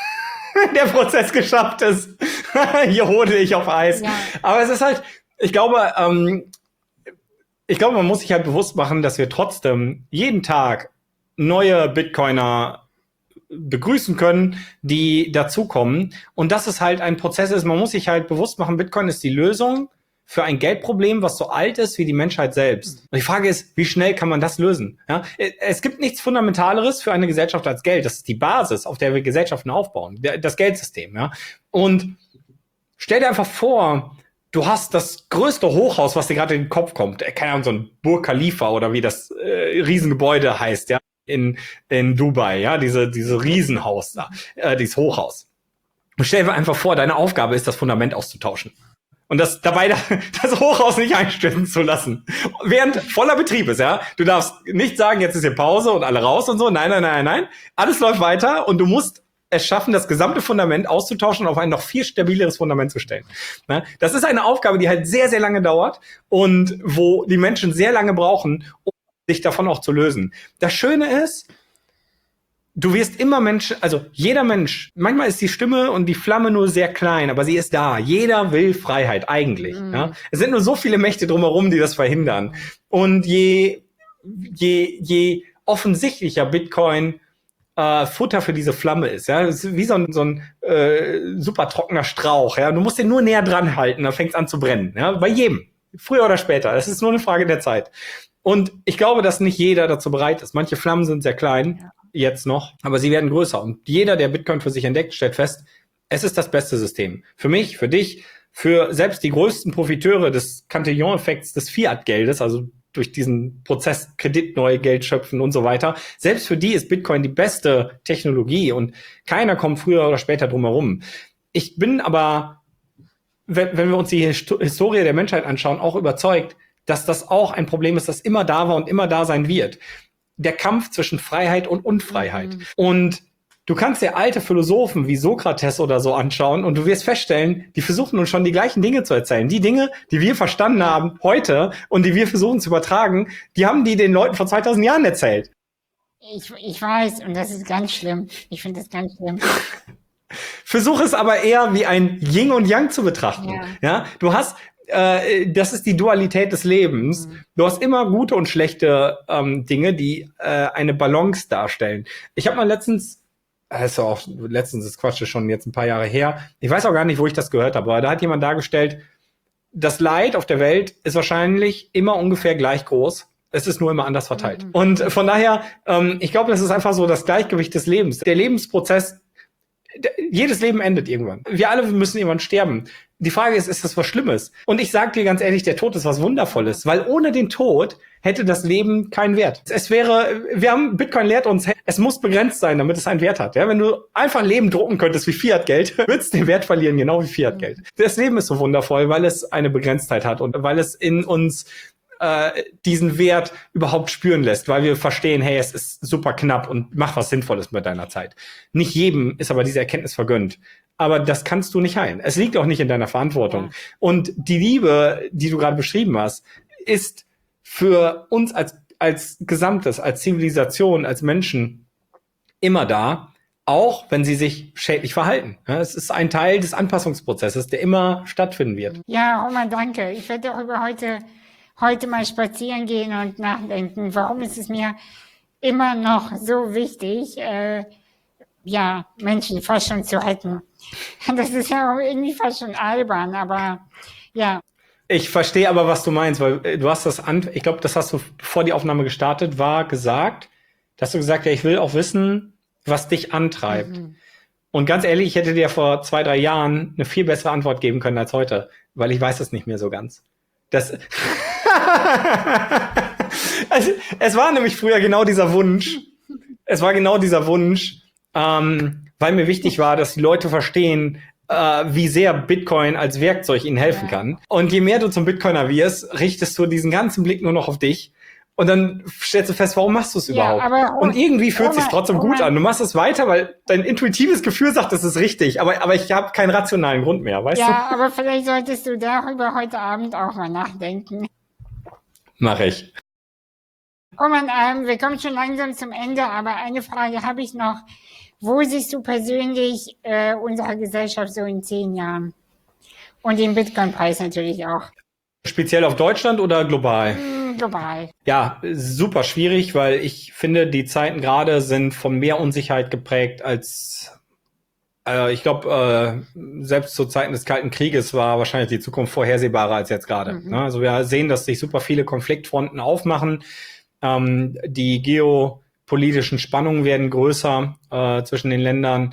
der Prozess geschafft ist. Hier hole ich auf Eis. Ja. Aber es ist halt, ich glaube, ähm, ich glaube, man muss sich halt bewusst machen, dass wir trotzdem jeden Tag neue Bitcoiner begrüßen können, die dazukommen. Und dass es halt ein Prozess ist, man muss sich halt bewusst machen, Bitcoin ist die Lösung für ein Geldproblem, was so alt ist wie die Menschheit selbst. Und die Frage ist, wie schnell kann man das lösen? Ja? Es gibt nichts Fundamentaleres für eine Gesellschaft als Geld. Das ist die Basis, auf der wir Gesellschaften aufbauen. Das Geldsystem. Ja? Und stell dir einfach vor, du hast das größte Hochhaus, was dir gerade in den Kopf kommt. Keine Ahnung, so ein Burj Khalifa oder wie das äh, Riesengebäude heißt, ja, in, in Dubai, ja, diese, diese Riesenhaus da, äh, dieses Hochhaus. Und stell dir einfach vor, deine Aufgabe ist, das Fundament auszutauschen. Und das dabei das Hochhaus nicht einstürzen zu lassen. Während voller Betrieb ist, ja. Du darfst nicht sagen, jetzt ist hier Pause und alle raus und so. Nein, nein, nein, nein. Alles läuft weiter und du musst es schaffen, das gesamte Fundament auszutauschen und auf ein noch viel stabileres Fundament zu stellen. Das ist eine Aufgabe, die halt sehr, sehr lange dauert und wo die Menschen sehr lange brauchen, um sich davon auch zu lösen. Das Schöne ist, du wirst immer Menschen, also jeder Mensch, manchmal ist die Stimme und die Flamme nur sehr klein, aber sie ist da. Jeder will Freiheit eigentlich. Mhm. Ja? Es sind nur so viele Mächte drumherum, die das verhindern. Und je, je, je offensichtlicher Bitcoin äh, Futter für diese Flamme ist, ja, es ist wie so ein, so ein äh, super trockener Strauch. Ja, du musst den nur näher dran halten, dann fängt es an zu brennen. Ja, bei jedem, früher oder später. Das ist nur eine Frage der Zeit. Und ich glaube, dass nicht jeder dazu bereit ist. Manche Flammen sind sehr klein. Ja. Jetzt noch, aber sie werden größer. Und jeder, der Bitcoin für sich entdeckt, stellt fest, es ist das beste System. Für mich, für dich, für selbst die größten Profiteure des Cantillon-Effekts des Fiat-Geldes, also durch diesen Prozess Kredit, neue Geld schöpfen und so weiter. Selbst für die ist Bitcoin die beste Technologie und keiner kommt früher oder später drum herum. Ich bin aber, wenn, wenn wir uns die Historie der Menschheit anschauen, auch überzeugt, dass das auch ein Problem ist, das immer da war und immer da sein wird. Der Kampf zwischen Freiheit und Unfreiheit. Mhm. Und du kannst dir alte Philosophen wie Sokrates oder so anschauen und du wirst feststellen, die versuchen nun schon die gleichen Dinge zu erzählen. Die Dinge, die wir verstanden haben heute und die wir versuchen zu übertragen, die haben die den Leuten vor zweitausend Jahren erzählt. Ich, ich weiß, und das ist ganz schlimm. Ich finde das ganz schlimm. Versuch es aber eher wie ein Yin und Yang zu betrachten. Ja, ja? Du hast Äh, das ist die Dualität des Lebens. Mhm. Du hast immer gute und schlechte ähm, Dinge, die äh, eine Balance darstellen. Ich habe mal letztens, das ist auch letztens, das Quatsch ist schon jetzt ein paar Jahre her, ich weiß auch gar nicht, wo ich das gehört habe, aber da hat jemand dargestellt, das Leid auf der Welt ist wahrscheinlich immer ungefähr gleich groß. Es ist nur immer anders verteilt. Mhm. Und von daher, ähm, ich glaube, das ist einfach so das Gleichgewicht des Lebens. Der Lebensprozess, jedes Leben endet irgendwann. Wir alle müssen irgendwann sterben. Die Frage ist, ist das was Schlimmes? Und ich sage dir ganz ehrlich, der Tod ist was Wundervolles, weil ohne den Tod hätte das Leben keinen Wert. Es wäre, wir haben, Bitcoin lehrt uns, es muss begrenzt sein, damit es einen Wert hat. Ja, wenn du einfach Leben drucken könntest wie Fiat-Geld, würdest du den Wert verlieren, genau wie Fiat-Geld. Das Leben ist so wundervoll, weil es eine Begrenztheit hat und weil es in uns äh, diesen Wert überhaupt spüren lässt, weil wir verstehen, hey, es ist super knapp und mach was Sinnvolles mit deiner Zeit. Nicht jedem ist aber diese Erkenntnis vergönnt. Aber das kannst du nicht heilen. Es liegt auch nicht in deiner Verantwortung. Ja. Und die Liebe, die du gerade beschrieben hast, ist für uns als, als Gesamtes, als Zivilisation, als Menschen immer da, auch wenn sie sich schädlich verhalten. Ja, es ist ein Teil des Anpassungsprozesses, der immer stattfinden wird. Ja, Roman, danke. Ich werde darüber heute, heute mal spazieren gehen und nachdenken. Warum ist es mir immer noch so wichtig, äh, ja, Menschen fast schon zu retten? Das ist ja auch irgendwie fast schon albern, aber ja. Ich verstehe aber, was du meinst, weil du hast das, an, ich glaube, das hast du, bevor die Aufnahme gestartet war, gesagt. Da hast du gesagt, ja, ich will auch wissen, was dich antreibt. Mhm. Und ganz ehrlich, ich hätte dir vor zwei, drei Jahren eine viel bessere Antwort geben können als heute, weil ich weiß es nicht mehr so ganz. Das also, es war nämlich früher genau dieser Wunsch. Es war genau dieser Wunsch, ähm, weil mir wichtig war, dass die Leute verstehen, äh, wie sehr Bitcoin als Werkzeug ihnen helfen ja. kann. Und je mehr du zum Bitcoiner wirst, richtest du diesen ganzen Blick nur noch auf dich. Und dann stellst du fest, warum machst du es ja, überhaupt? Aber, und irgendwie fühlt es sich trotzdem oh gut an. Du machst es weiter, weil dein intuitives Gefühl sagt, das ist richtig. Aber, aber ich habe keinen rationalen Grund mehr, weißt ja, du? Ja, aber vielleicht solltest du darüber heute Abend auch mal nachdenken. Mach ich. Roman, ähm, wir kommen schon langsam zum Ende, aber eine Frage habe ich noch. Wo siehst du persönlich äh, unsere Gesellschaft so in zehn Jahren? Und den Bitcoin-Preis natürlich auch. Speziell auf Deutschland oder global? Mm, global. Ja, super schwierig, weil ich finde, die Zeiten gerade sind von mehr Unsicherheit geprägt als, äh, ich glaube, äh, selbst zu Zeiten des Kalten Krieges war wahrscheinlich die Zukunft vorhersehbarer als jetzt gerade. Mhm. Ne? Also wir sehen, dass sich super viele Konfliktfronten aufmachen. Ähm, die geopolitischen Spannungen werden größer äh, zwischen den Ländern.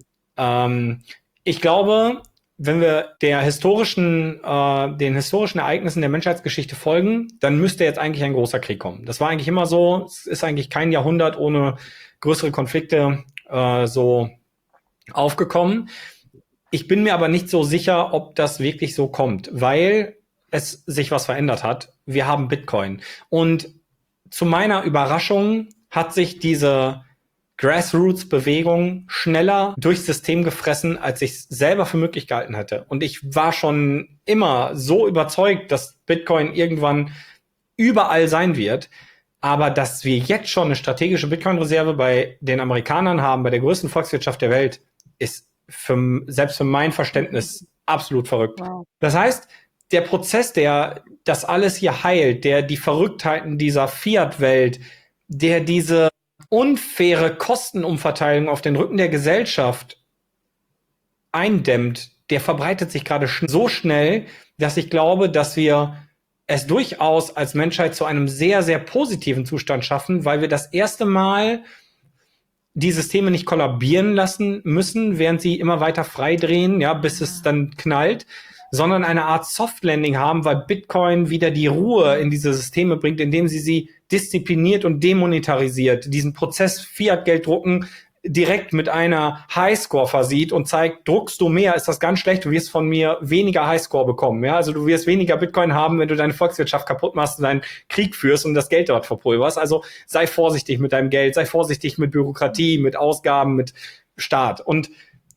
Ähm, ich glaube, wenn wir der historischen, äh, den historischen Ereignissen der Menschheitsgeschichte folgen, dann müsste jetzt eigentlich ein großer Krieg kommen. Das war eigentlich immer so. Es ist eigentlich kein Jahrhundert ohne größere Konflikte äh, so aufgekommen. Ich bin mir aber nicht so sicher, ob das wirklich so kommt, weil es sich was verändert hat. Wir haben Bitcoin. Und zu meiner Überraschung hat sich diese Grassroots-Bewegung schneller durchs System gefressen, als ich es selber für möglich gehalten hätte. Und ich war schon immer so überzeugt, dass Bitcoin irgendwann überall sein wird. Aber dass wir jetzt schon eine strategische Bitcoin-Reserve bei den Amerikanern haben, bei der größten Volkswirtschaft der Welt, ist für, selbst für mein Verständnis absolut verrückt. Wow. Das heißt, der Prozess, der das alles hier heilt, der die Verrücktheiten dieser Fiat-Welt, der diese unfaire Kostenumverteilung auf den Rücken der Gesellschaft eindämmt, der verbreitet sich gerade sch- so schnell, dass ich glaube, dass wir es durchaus als Menschheit zu einem sehr, sehr positiven Zustand schaffen, weil wir das erste Mal die Systeme nicht kollabieren lassen müssen, während sie immer weiter freidrehen, ja, bis es dann knallt, sondern eine Art Soft-Landing haben, weil Bitcoin wieder die Ruhe in diese Systeme bringt, indem sie sie diszipliniert und demonetarisiert, diesen Prozess Fiat-Geld drucken direkt mit einer Highscore versieht und zeigt, druckst du mehr, ist das ganz schlecht, du wirst von mir weniger Highscore bekommen. Ja, also du wirst weniger Bitcoin haben, wenn du deine Volkswirtschaft kaputt machst und deinen Krieg führst und das Geld dort verpulverst. Also sei vorsichtig mit deinem Geld, sei vorsichtig mit Bürokratie, mit Ausgaben, mit Staat. Und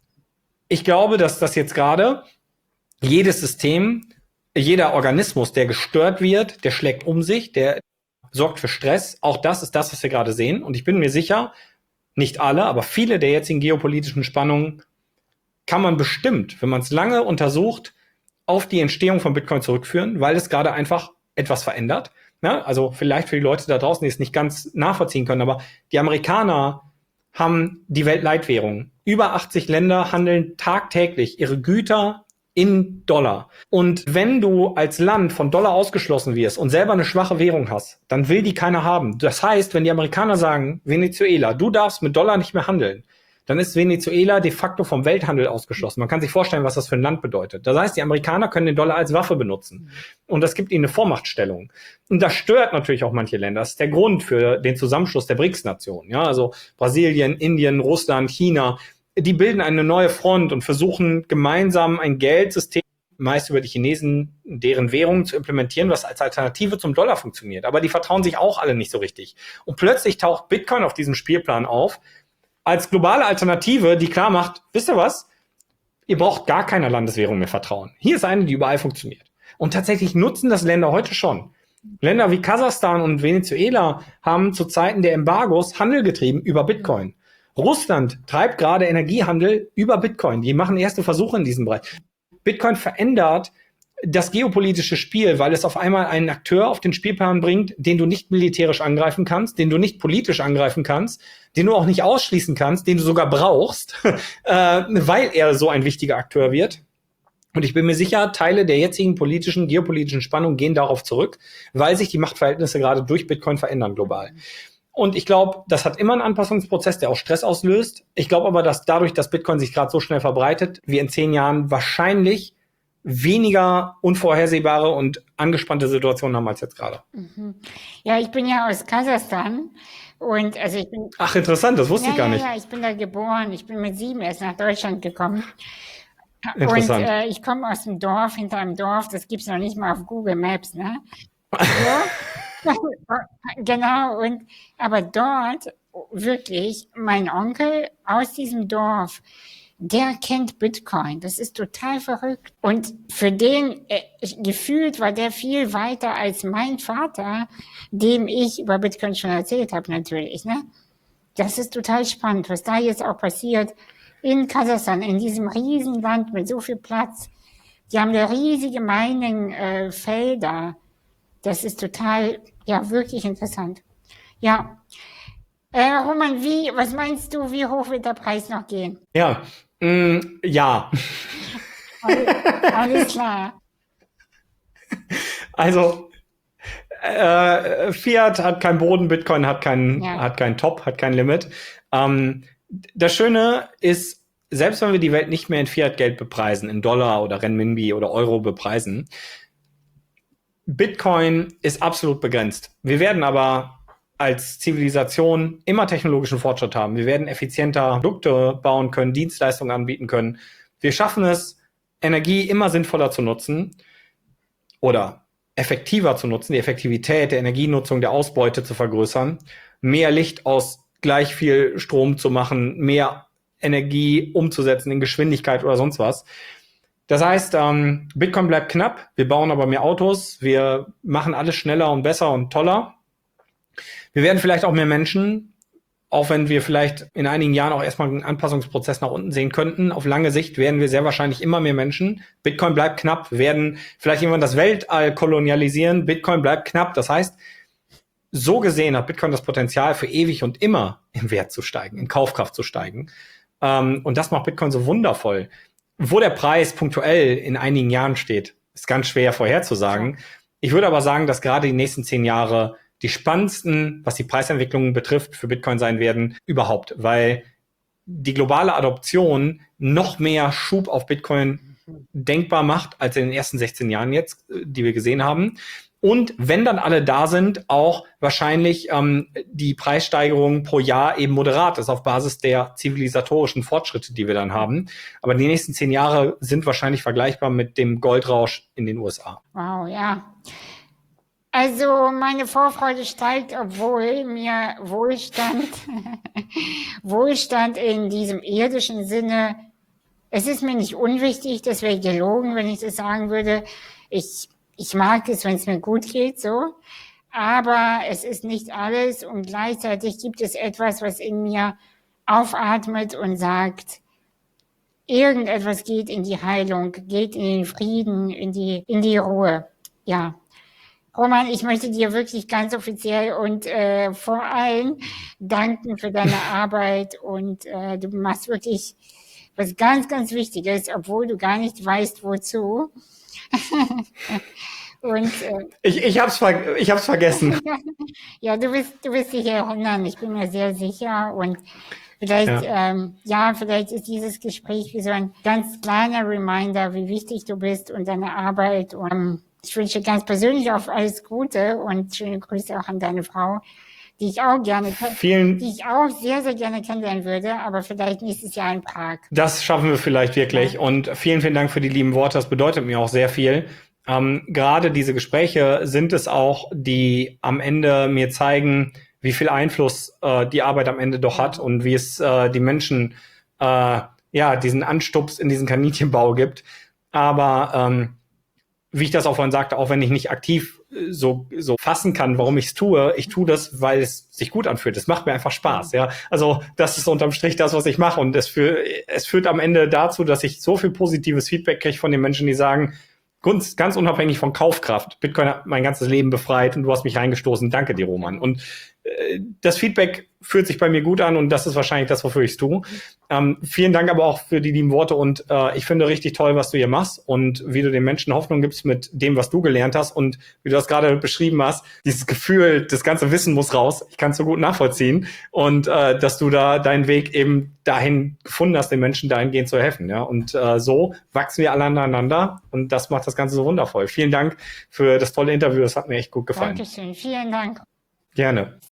ich glaube, dass das jetzt gerade jedes System, jeder Organismus, der gestört wird, der schlägt um sich, der sorgt für Stress. Auch das ist das, was wir gerade sehen. Und ich bin mir sicher, nicht alle, aber viele der jetzigen geopolitischen Spannungen kann man bestimmt, wenn man es lange untersucht, auf die Entstehung von Bitcoin zurückführen, weil es gerade einfach etwas verändert. Ja, also vielleicht für die Leute da draußen, die es nicht ganz nachvollziehen können, aber die Amerikaner haben die Weltleitwährung. Über achtzig Länder handeln tagtäglich ihre Güter in Dollar. Und wenn du als Land von Dollar ausgeschlossen wirst und selber eine schwache Währung hast, dann will die keiner haben. Das heißt, wenn die Amerikaner sagen, Venezuela, du darfst mit Dollar nicht mehr handeln, dann ist Venezuela de facto vom Welthandel ausgeschlossen. Man kann sich vorstellen, was das für ein Land bedeutet. Das heißt, die Amerikaner können den Dollar als Waffe benutzen. Und das gibt ihnen eine Vormachtstellung. Und das stört natürlich auch manche Länder. Das ist der Grund für den Zusammenschluss der BRICS-Nationen. Ja, also Brasilien, Indien, Russland, China, die bilden eine neue Front und versuchen gemeinsam ein Geldsystem, meist über die Chinesen, deren Währung zu implementieren, was als Alternative zum Dollar funktioniert. Aber die vertrauen sich auch alle nicht so richtig. Und plötzlich taucht Bitcoin auf diesem Spielplan auf, als globale Alternative, die klar macht, wisst ihr was? Ihr braucht gar keiner Landeswährung mehr vertrauen. Hier ist eine, die überall funktioniert. Und tatsächlich nutzen das Länder heute schon. Länder wie Kasachstan und Venezuela haben zu Zeiten der Embargos Handel getrieben über Bitcoin. Russland treibt gerade Energiehandel über Bitcoin. Die machen erste Versuche in diesem Bereich. Bitcoin verändert das geopolitische Spiel, weil es auf einmal einen Akteur auf den Spielplan bringt, den du nicht militärisch angreifen kannst, den du nicht politisch angreifen kannst, den du auch nicht ausschließen kannst, den du sogar brauchst, äh, weil er so ein wichtiger Akteur wird. Und ich bin mir sicher, Teile der jetzigen politischen, geopolitischen Spannung gehen darauf zurück, weil sich die Machtverhältnisse gerade durch Bitcoin verändern global. Und ich glaube, das hat immer einen Anpassungsprozess, der auch Stress auslöst. Ich glaube aber, dass dadurch, dass Bitcoin sich gerade so schnell verbreitet, wir in zehn Jahren wahrscheinlich weniger unvorhersehbare und angespannte Situationen haben als jetzt gerade. Mhm. Ja, ich bin ja aus Kasachstan und also ich bin. Ach, interessant, das wusste ja, ich gar ja, nicht. Ja, ich bin da geboren. Ich bin mit sieben erst nach Deutschland gekommen. Interessant. Und äh, ich komme aus dem Dorf, hinter einem Dorf, das gibt's noch nicht mal auf Google Maps, ne? Ja. Genau, und aber dort wirklich, mein Onkel aus diesem Dorf, der kennt Bitcoin. Das ist total verrückt. Und für den, äh, gefühlt war der viel weiter als mein Vater, dem ich über Bitcoin schon erzählt habe, natürlich, ne? Das ist total spannend, was da jetzt auch passiert in Kasachstan, in diesem riesen Land mit so viel Platz. Die haben da riesige Mining-Felder. Äh, das ist total, ja, wirklich interessant. Ja. Äh, Roman, wie, was meinst du, wie hoch wird der Preis noch gehen? Ja, mh, ja. Alles, alles klar. Also, äh, Fiat hat keinen Boden, Bitcoin hat keinen, Ja. hat keinen Top, hat kein Limit. Ähm, das Schöne ist, selbst wenn wir die Welt nicht mehr in Fiat-Geld bepreisen, in Dollar oder Renminbi oder Euro bepreisen, Bitcoin ist absolut begrenzt. Wir werden aber als Zivilisation immer technologischen Fortschritt haben. Wir werden effizienter Produkte bauen können, Dienstleistungen anbieten können. Wir schaffen es, Energie immer sinnvoller zu nutzen oder effektiver zu nutzen, die Effektivität der Energienutzung, der Ausbeute zu vergrößern, mehr Licht aus gleich viel Strom zu machen, mehr Energie umzusetzen in Geschwindigkeit oder sonst was. Das heißt, ähm, Bitcoin bleibt knapp, wir bauen aber mehr Autos, wir machen alles schneller und besser und toller. Wir werden vielleicht auch mehr Menschen, auch wenn wir vielleicht in einigen Jahren auch erstmal einen Anpassungsprozess nach unten sehen könnten. Auf lange Sicht werden wir sehr wahrscheinlich immer mehr Menschen. Bitcoin bleibt knapp, wir werden vielleicht irgendwann das Weltall kolonialisieren. Bitcoin bleibt knapp. Das heißt, so gesehen hat Bitcoin das Potenzial, für ewig und immer im Wert zu steigen, in Kaufkraft zu steigen. Ähm, und das macht Bitcoin so wundervoll. Wo der Preis punktuell in einigen Jahren steht, ist ganz schwer vorherzusagen. Ich würde aber sagen, dass gerade die nächsten zehn Jahre die spannendsten, was die Preisentwicklung betrifft, für Bitcoin sein werden überhaupt, weil die globale Adoption noch mehr Schub auf Bitcoin denkbar macht als in den ersten sechzehn Jahren jetzt, die wir gesehen haben. Und wenn dann alle da sind, auch wahrscheinlich ähm, die Preissteigerung pro Jahr eben moderat ist auf Basis der zivilisatorischen Fortschritte, die wir dann haben. Aber die nächsten zehn Jahre sind wahrscheinlich vergleichbar mit dem Goldrausch in den U S A. Wow, ja. Also meine Vorfreude steigt, obwohl mir Wohlstand, Wohlstand in diesem irdischen Sinne, es ist mir nicht unwichtig, das wäre gelogen, wenn ich das sagen würde. Ich Ich mag es, wenn es mir gut geht, so. Aber es ist nicht alles und gleichzeitig gibt es etwas, was in mir aufatmet und sagt, irgendetwas geht in die Heilung, geht in den Frieden, in die, in die Ruhe. Ja. Roman, ich möchte dir wirklich ganz offiziell und äh, vor allem danken für deine Arbeit und äh, du machst wirklich was ganz, ganz Wichtiges, obwohl du gar nicht weißt, wozu. Und, äh, ich ich hab's, ver ich hab's vergessen. Ja, du bist, du bist dich erinnern, ich bin mir sehr sicher. Und vielleicht, ja. Ähm, ja, vielleicht ist dieses Gespräch wie so ein ganz kleiner Reminder, wie wichtig du bist und deine Arbeit. Und ähm, ich wünsche ganz persönlich auch alles Gute und schöne Grüße auch an deine Frau, die ich auch gerne, Vielen, die ich auch sehr, sehr gerne kennenlernen würde, aber vielleicht nächstes Jahr in Prag. Das schaffen wir vielleicht wirklich. Ja. Und vielen, vielen Dank für die lieben Worte. Das bedeutet mir auch sehr viel. Ähm, gerade diese Gespräche sind es auch, die am Ende mir zeigen, wie viel Einfluss äh, die Arbeit am Ende doch hat und wie es äh, die Menschen, äh, ja, diesen Anstups in diesen Kaninchenbau gibt. Aber ähm, wie ich das auch vorhin sagte, auch wenn ich nicht aktiv so, so fassen kann, warum ich es tue, ich tue das, weil es sich gut anfühlt. Es macht mir einfach Spaß, ja. Also, das ist unterm Strich das, was ich mache. Und es, für, es führt am Ende dazu, dass ich so viel positives Feedback kriege von den Menschen, die sagen, ganz, ganz unabhängig von Kaufkraft, Bitcoin hat mein ganzes Leben befreit und du hast mich reingestoßen. Danke dir, Roman. Und äh, das Feedback fühlt sich bei mir gut an und das ist wahrscheinlich das, wofür ich es tue. Ähm, vielen Dank aber auch für die lieben Worte und äh, ich finde richtig toll, was du hier machst und wie du den Menschen Hoffnung gibst mit dem, was du gelernt hast und wie du das gerade beschrieben hast, dieses Gefühl, das ganze Wissen muss raus. Ich kann es so gut nachvollziehen und äh, dass du da deinen Weg eben dahin gefunden hast, den Menschen dahingehend zu helfen. Ja? Und äh, so wachsen wir alle aneinander und das macht das Ganze so wundervoll. Vielen Dank für das tolle Interview, das hat mir echt gut gefallen. Dankeschön, vielen Dank. Gerne.